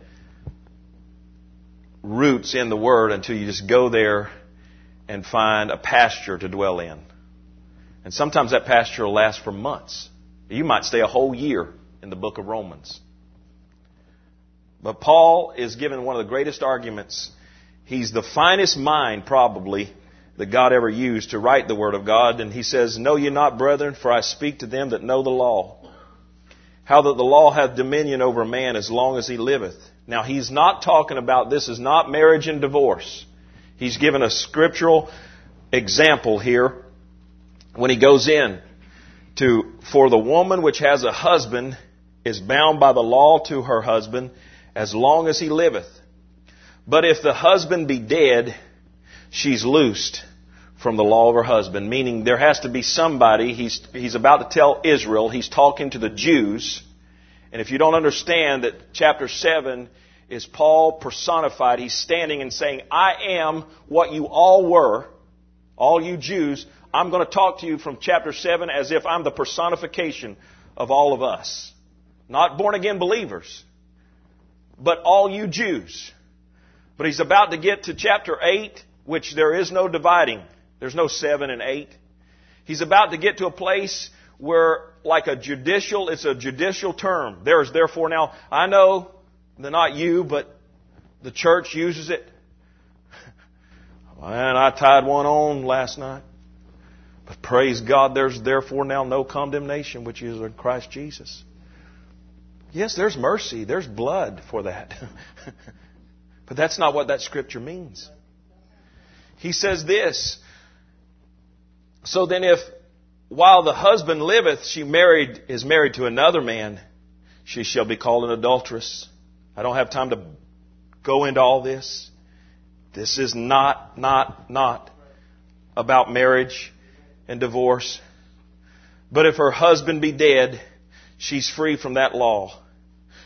roots in the Word until you just go there and find a pasture to dwell in. And sometimes that pasture will last for months. You might stay a whole year in the book of Romans. But Paul is given one of the greatest arguments. He's the finest mind, probably, that God ever used to write the Word of God. And he says, know ye not, brethren, for I speak to them that know the law, how that the law hath dominion over man as long as he liveth. Now, he's not talking about, this is not marriage and divorce. He's given a scriptural example here when he goes in to, for the woman which has a husband is bound by the law to her husband as long as he liveth. But if the husband be dead, she's loosed from the law of her husband. Meaning there has to be somebody, he's, he's about to tell Israel, he's talking to the Jews. And if you don't understand that chapter seven is Paul personified, he's standing and saying, I am what you all were, all you Jews. I'm going to talk to you from chapter seven as if I'm the personification of all of us. Not born again believers, but all you Jews. But he's about to get to chapter eight, which there is no dividing. There's no seven and eight. He's about to get to a place where, like a judicial, it's a judicial term. There is therefore now, I know that not you, but the church uses it. Man, I tied one on last night. But praise God, there's therefore now no condemnation, which is in Christ Jesus. Yes, there's mercy. There's blood for that. But that's not what that scripture means. He says this, so then if while the husband liveth, she married is married to another man, she shall be called an adulteress. I don't have time to go into all this. This is not, not, not about marriage and divorce. But if her husband be dead, she's free from that law.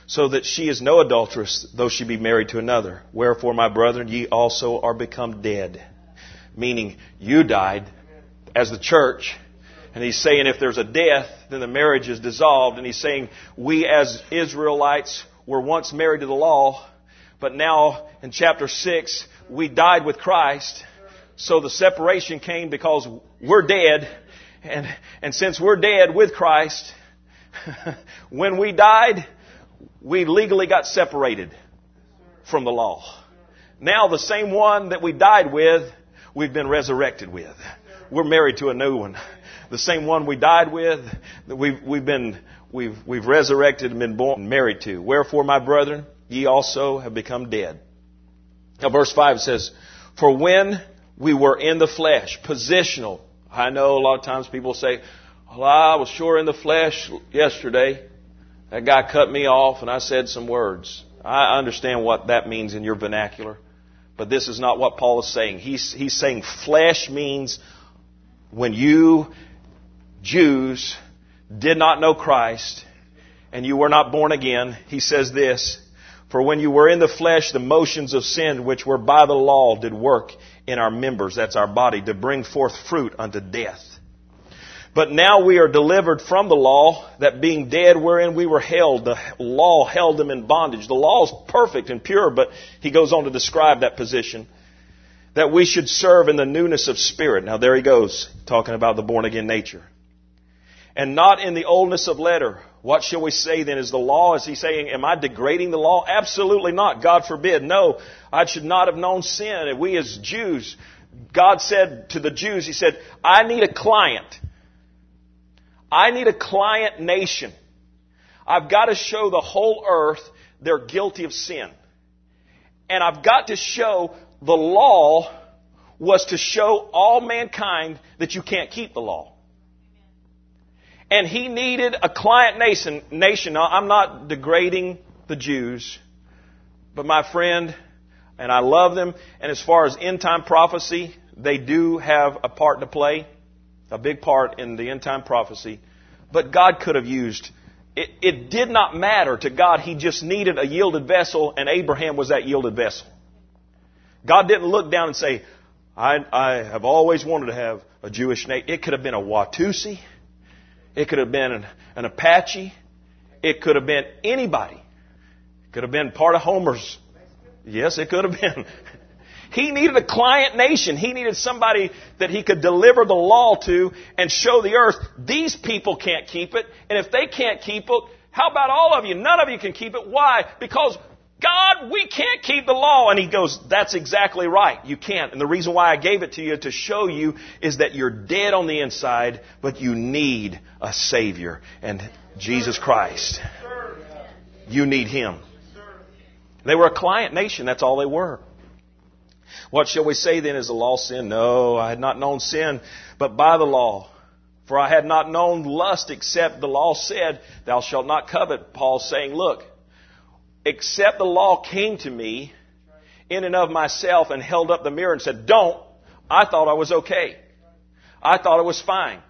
so that she is no adulteress, though she be married to another. Wherefore, my brethren, ye also are become dead. Meaning, you died as the church. And he's saying if there's a death, then the marriage is dissolved. And he's saying we as Israelites were once married to the law, but now in chapter six, we died with Christ. So the separation came because we're dead. And, and since we're dead with Christ, when we died, we legally got separated from the law. Now the same one that we died with, we've been resurrected with. We're married to a new one. The same one we died with, we've, we've been, we've, we've resurrected and been born, married to. Wherefore, my brethren, ye also have become dead. Now verse five says, for when we were in the flesh, positional. I know a lot of times people say, well, I was sure in the flesh yesterday. That guy cut me off and I said some words. I understand what that means in your vernacular. But this is not what Paul is saying. He's, he's saying flesh means when you Jews did not know Christ and you were not born again. He says this, for when you were in the flesh, the motions of sin which were by the law did work in our members, that's our body, to bring forth fruit unto death. But now we are delivered from the law, that being dead wherein we were held, the law held them in bondage. The law is perfect and pure, but he goes on to describe that position, that we should serve in the newness of spirit. Now there he goes, talking about the born again nature. And not in the oldness of letter. What shall we say then? Is the law, is he saying, am I degrading the law? Absolutely not. God forbid. No, I should not have known sin. And we as Jews, God said to the Jews, he said, I need a client. I need a client nation. I've got to show the whole earth they're guilty of sin. And I've got to show the law was to show all mankind that you can't keep the law. And he needed a client nation. nation. Now, I'm not degrading the Jews, but my friend, and I love them, and as far as end time prophecy, they do have a part to play. A big part in the end time prophecy. But God could have used, it, it did not matter to God. He just needed a yielded vessel, and Abraham was that yielded vessel. God didn't look down and say, I, I have always wanted to have a Jewish nation. It could have been a Watusi. It could have been an, an Apache. It could have been anybody. It could have been part of Homer's. Yes, it could have been. He needed a client nation. He needed somebody that he could deliver the law to and show the earth, these people can't keep it. And if they can't keep it, how about all of you? None of you can keep it. Why? Because, God, we can't keep the law. And he goes, that's exactly right. You can't. And the reason why I gave it to you to show you is that you're dead on the inside, but you need a Savior. And Jesus Christ. You need Him. They were a client nation. That's all they were. What shall we say then? Is the law sin? No, I had not known sin, but by the law. For I had not known lust, except the law said, thou shalt not covet. Paul's saying, look, except the law came to me in and of myself and held up the mirror and said, don't, I thought I was okay. I thought it was fine.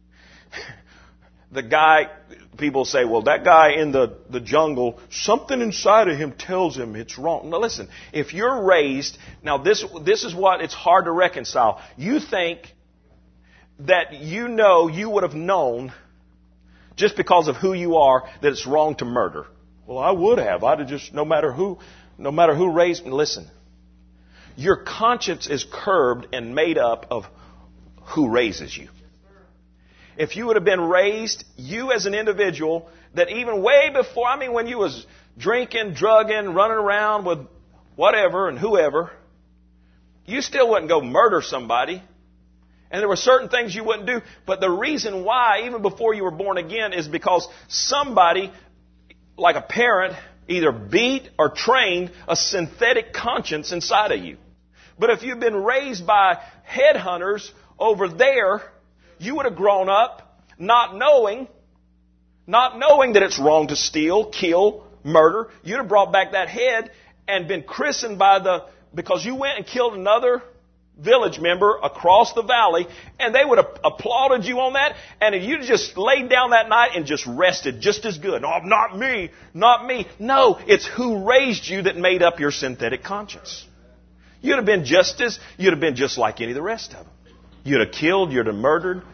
The guy, people say, well, that guy in the, the jungle, something inside of him tells him it's wrong. Now listen, if you're raised, now this, this is what it's hard to reconcile. You think that you know, you would have known, just because of who you are, that it's wrong to murder. Well, I would have. I'd have just, no matter who, no matter who raised me. Listen, your conscience is curbed and made up of who raises you. If you would have been raised, you as an individual, that even way before, I mean, when you was drinking, drugging, running around with whatever and whoever, you still wouldn't go murder somebody. And there were certain things you wouldn't do. But the reason why, even before you were born again, is because somebody, like a parent, either beat or trained a synthetic conscience inside of you. But if you've been raised by headhunters over there, you would have grown up not knowing, not knowing that it's wrong to steal, kill, murder. You'd have brought back that head and been christened by the, because you went and killed another village member across the valley, and they would have applauded you on that, and if you just laid down that night and just rested just as good. Oh, not me, not me. No, it's who raised you that made up your synthetic conscience. You'd have been just as, you'd have been just like any of the rest of them. You'd have killed, you'd have murdered.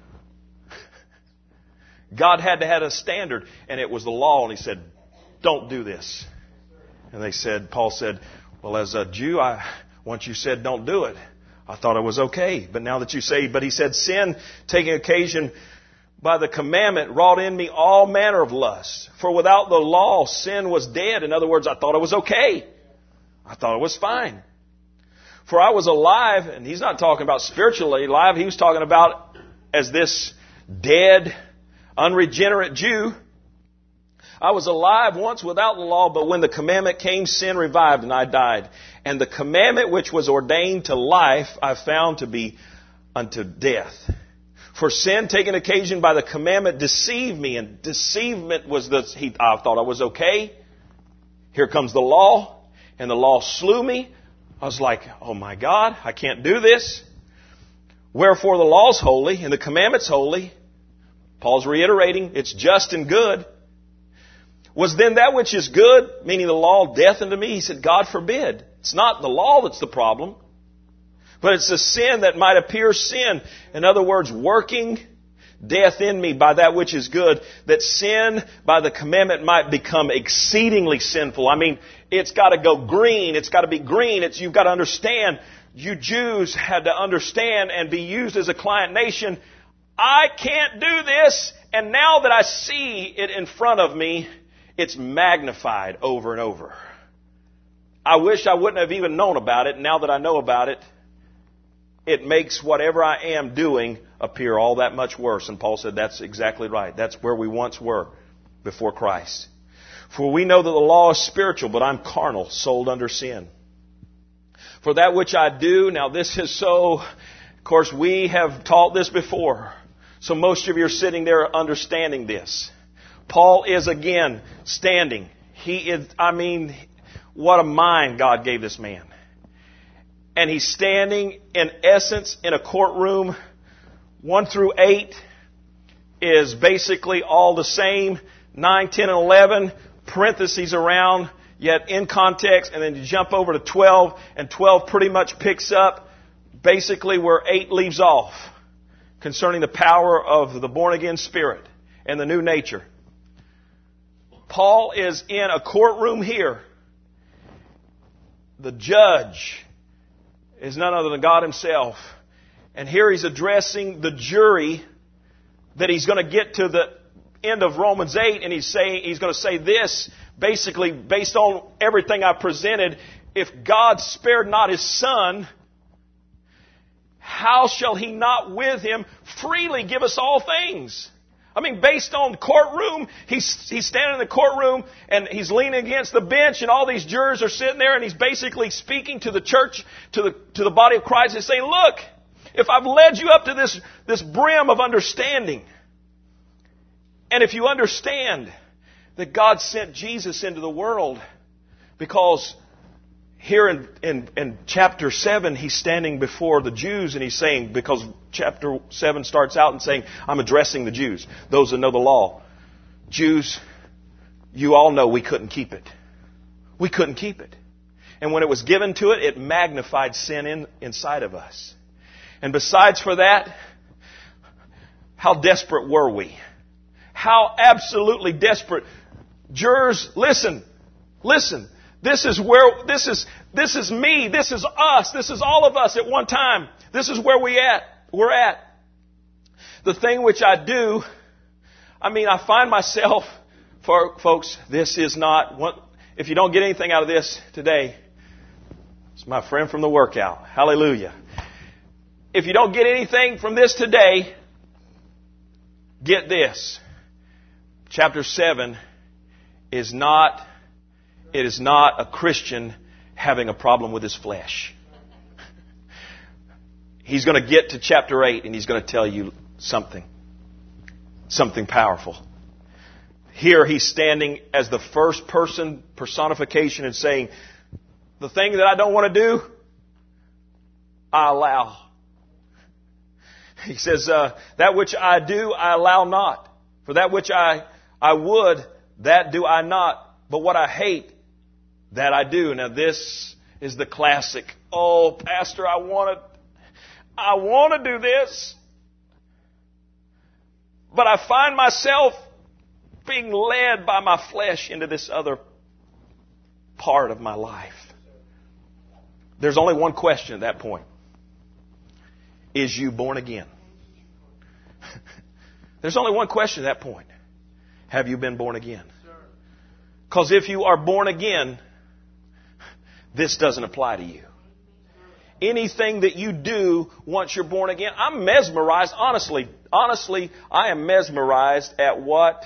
God had to have a standard, and it was the law, and He said, don't do this. And they said, Paul said, well, as a Jew, I, once you said don't do it, I thought it was okay. But now that you say, but he said, sin, taking occasion by the commandment, wrought in me all manner of lust. For without the law, sin was dead. In other words, I thought it was okay. I thought it was fine. For I was alive, and he's not talking about spiritually alive. He was talking about as this dead, unregenerate Jew. I was alive once without the law, but when the commandment came, sin revived, and I died. And the commandment which was ordained to life, I found to be unto death. For sin, taking occasion by the commandment, deceived me. And deceivement was the, he, I thought I was okay. Here comes the law, and the law slew me. I was like, oh my God, I can't do this. Wherefore the law's holy, and the commandment's holy. Paul's reiterating, it's just and good. Was then that which is good, meaning the law, death unto me? He said, God forbid. It's not the law that's the problem, but it's the sin that might appear sin. In other words, working death in me by that which is good, that sin by the commandment might become exceedingly sinful. I mean, it's got to go green. It's got to be green. It's, you've got to understand. You Jews had to understand and be used as a client nation. I can't do this, and now that I see it in front of me, it's magnified over and over. I wish I wouldn't have even known about it. Now that I know about it, it makes whatever I am doing appear all that much worse. And Paul said that's exactly right. That's where we once were before Christ. For we know that the law is spiritual, but I'm carnal, sold under sin. For that which I do, now this is so, of course we have taught this before. So most of you are sitting there understanding this. Paul is again standing. He is, I mean, what a mind God gave this man. And he's standing in essence in a courtroom. One through eight is basically all the same. Nine, ten, and eleven, parentheses around, yet in context. And then you jump over to twelve, and twelve pretty much picks up basically where eight leaves off, concerning the power of the born-again spirit and the new nature. Paul is in a courtroom here. The judge is none other than God Himself. And here he's addressing the jury that he's going to get to the end of Romans eight, and he's saying, he's going to say this, basically based on everything I presented, if God spared not His Son, how shall He not with Him freely give us all things? I mean, based on the courtroom, he's, he's standing in the courtroom and he's leaning against the bench and all these jurors are sitting there and he's basically speaking to the church, to the, to the body of Christ and saying, look, if I've led you up to this, this brim of understanding, and if you understand that God sent Jesus into the world because here in, in, in chapter seven, he's standing before the Jews and he's saying, because chapter seven starts out and saying, I'm addressing the Jews, those that know the law. Jews, you all know we couldn't keep it. We couldn't keep it. And when it was given to it, it magnified sin in, inside of us. And besides for that, how desperate were we? How absolutely desperate. Jurors, listen, listen. This is where, this is, this is me, this is us, this is all of us at one time. This is where we at, we're at. The thing which I do, I mean, I find myself, for folks, this is not, one, if you don't get anything out of this today, it's my friend from the workout. Hallelujah. If you don't get anything from this today, get this. Chapter seven is not It is not a Christian having a problem with his flesh. He's going to get to chapter eight and he's going to tell you something. Something powerful. Here he's standing as the first person personification and saying, the thing that I don't want to do, I allow. He says, uh, that which I do, I allow not. For that which I, I would, that do I not. But what I hate, that I do. Now this is the classic. Oh, Pastor, I want to, I want to do this. But I find myself being led by my flesh into this other part of my life. There's only one question at that point. Is you born again? There's only one question at that point. Have you been born again? Because if you are born again, this doesn't apply to you. Anything that you do once you're born again, I'm mesmerized, honestly, honestly, I am mesmerized at what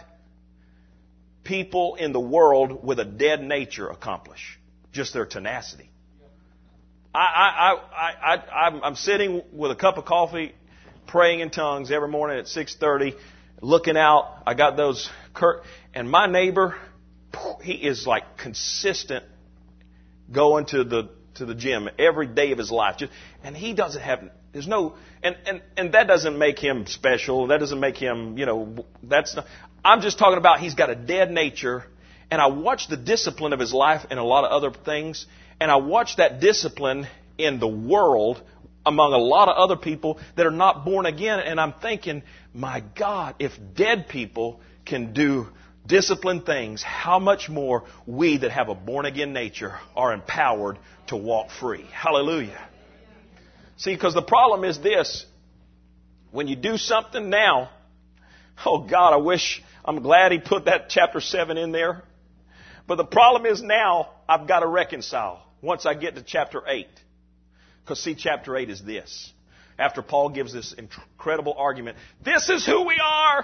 people in the world with a dead nature accomplish. Just their tenacity. I, I, I, I, I'm, I'm sitting with a cup of coffee, praying in tongues every morning at six thirty, looking out. I got those cur- and my neighbor, he is like consistent going to the to the gym every day of his life. Just, and he doesn't have, there's no, and, and, and that doesn't make him special. That doesn't make him, you know, that's not, I'm just talking about he's got a dead nature. And I watch the discipline of his life and a lot of other things. And I watch that discipline in the world among a lot of other people that are not born again. And I'm thinking, my God, if dead people can do disciplined things, how much more we that have a born again nature are empowered to walk free. Hallelujah. See, because the problem is this. When you do something now, oh God, I wish, I'm glad he put that chapter seven in there. But the problem is now I've got to reconcile once I get to chapter eight. Because see, chapter eight is this. After Paul gives this incredible argument, this is who we are.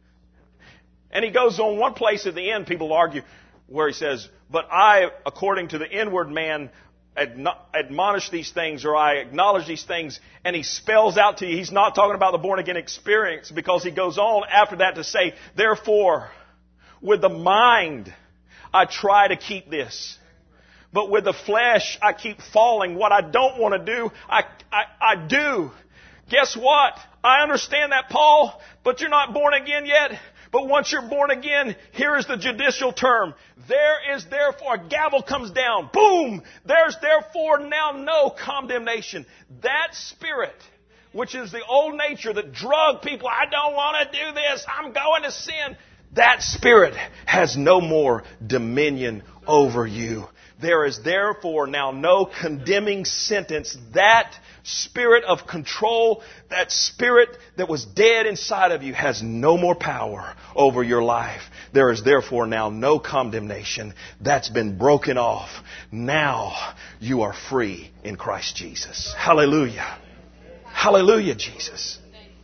And he goes on one place at the end, people argue, where he says, but I, according to the inward man, admonish these things, or I acknowledge these things. And he spells out to you, he's not talking about the born again experience, because he goes on after that to say, therefore, with the mind, I try to keep this. But with the flesh, I keep falling. What I don't want to do, I, I, I do. Guess what? I understand that, Paul, but you're not born again yet. But once you're born again, here is the judicial term. There is therefore, a gavel comes down. Boom! There's therefore now no condemnation. That spirit, which is the old nature that drug people, I don't want to do this, I'm going to sin. That spirit has no more dominion over you. There is therefore now no condemning sentence. That spirit of control, that spirit that was dead inside of you has no more power over your life. There is therefore now no condemnation. That's been broken off. Now you are free in Christ Jesus. Hallelujah. Hallelujah, Jesus.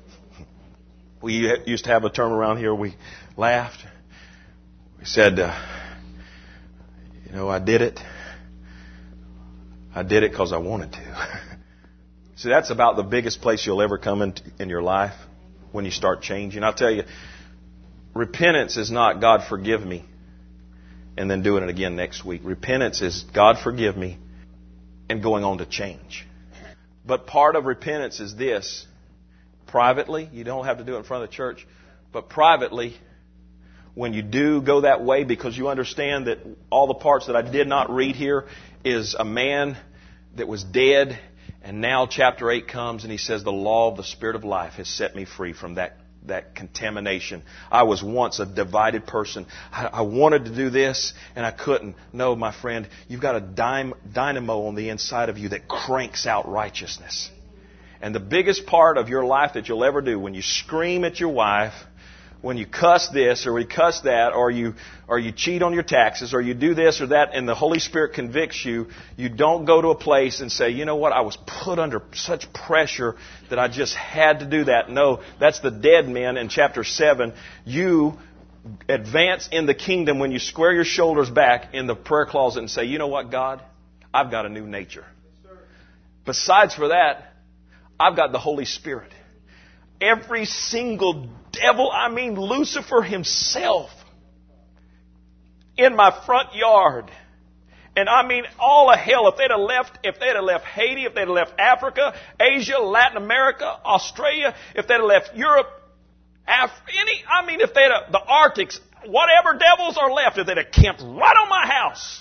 We used to have a term around here. We laughed. We said, uh, you know, I did it. I did it because I wanted to. See, that's about the biggest place you'll ever come in, in your life when you start changing. I'll tell you, repentance is not God forgive me and then doing it again next week. Repentance is God forgive me and going on to change. But part of repentance is this. Privately, you don't have to do it in front of the church, but privately, when you do go that way, because you understand that all the parts that I did not read here is a man that was dead, and now chapter eight comes and he says, the law of the Spirit of life has set me free from that, that contamination. I was once a divided person. I, I wanted to do this and I couldn't. No, my friend, you've got a dime, dynamo on the inside of you that cranks out righteousness. And the biggest part of your life that you'll ever do, when you scream at your wife, when you cuss this or you cuss that, or you or you cheat on your taxes, or you do this or that, and the Holy Spirit convicts you, you don't go to a place and say, you know what, I was put under such pressure that I just had to do that. No, that's the dead men in chapter seven. You advance in the kingdom when you square your shoulders back in the prayer closet and say, you know what, God, I've got a new nature. Besides for that, I've got the Holy Spirit. Every single devil, I mean Lucifer himself, in my front yard And I mean, all of hell, if they'd have left, if they'd have left Haiti, if they'd have left Africa, Asia, Latin America, Australia, if they'd have left Europe, Af- any, I mean, if they'd have, the Arctics, whatever devils are left, if they'd have camped right on my house.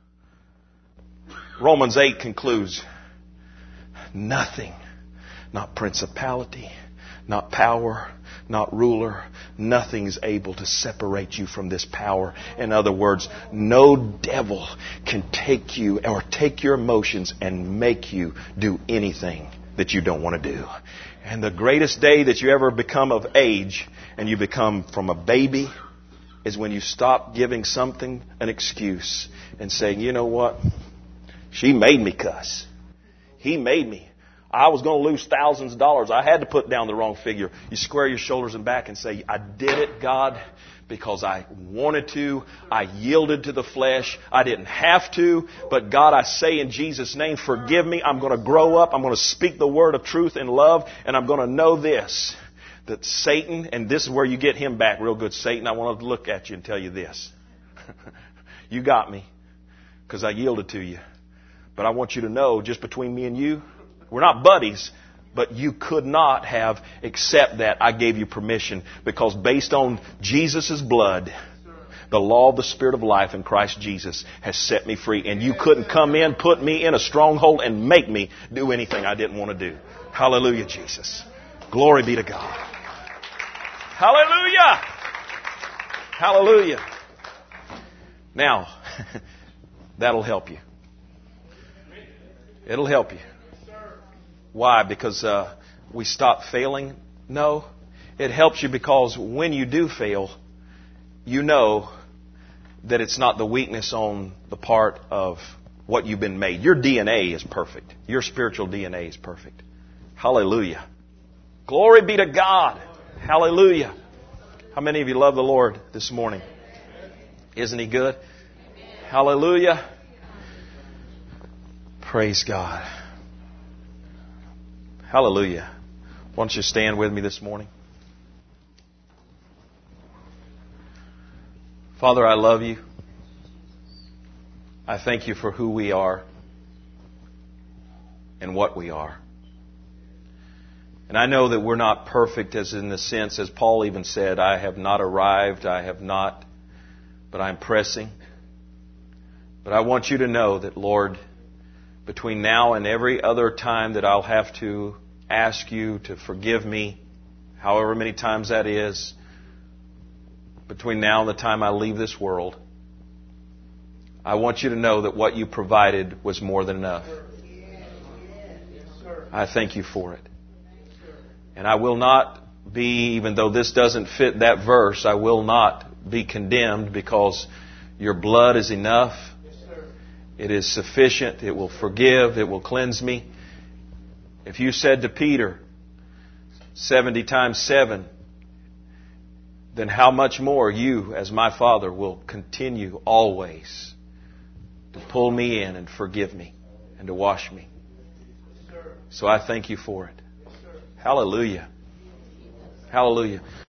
Romans eight concludes, nothing, not principality, not power, not ruler, nothing is able to separate you from this power. In other words, no devil can take you or take your emotions and make you do anything that you don't want to do. And the greatest day that you ever become of age and you become from a baby is when you stop giving something an excuse and saying, you know what? She made me cuss. He made me. I was going to lose thousands of dollars. I had to put down the wrong figure. You square your shoulders and back and say, I did it, God, because I wanted to. I yielded to the flesh. I didn't have to. But God, I say in Jesus' name, forgive me. I'm going to grow up. I'm going to speak the word of truth and love. And I'm going to know this, that Satan, and this is where you get him back real good. Satan, I want to look at you and tell you this. You got me because I yielded to you. But I want you to know, just between me and you, we're not buddies, but you could not have except that I gave you permission, because based on Jesus' blood, the law of the Spirit of life in Christ Jesus has set me free. And you couldn't come in, put me in a stronghold and make me do anything I didn't want to do. Hallelujah, Jesus. Glory be to God. Hallelujah. Hallelujah. Now, that'll help you. It'll help you. Why? Because uh, we stop failing? No. It helps you because when you do fail, you know that it's not the weakness on the part of what you've been made. Your D N A is perfect. Your spiritual D N A is perfect. Hallelujah. Glory be to God. Hallelujah. How many of you love the Lord this morning? Isn't He good? Hallelujah. Praise God. Hallelujah. Why don't you stand with me this morning? Father, I love you. I thank you for who we are and what we are. And I know that we're not perfect, as in the sense, as Paul even said, I have not arrived, I have not, but I'm pressing. But I want you to know that, Lord, between now and every other time that I'll have to ask you to forgive me, however many times that is, between now and the time I leave this world, I want you to know that what you provided was more than enough. I thank you for it. And I will not be, even though this doesn't fit that verse, I will not be condemned, because your blood is enough. It is sufficient. It will forgive. It will cleanse me. If you said to Peter, seventy times seven, then how much more you, as my Father, will continue always to pull me in and forgive me and to wash me. So I thank you for it. Hallelujah. Hallelujah.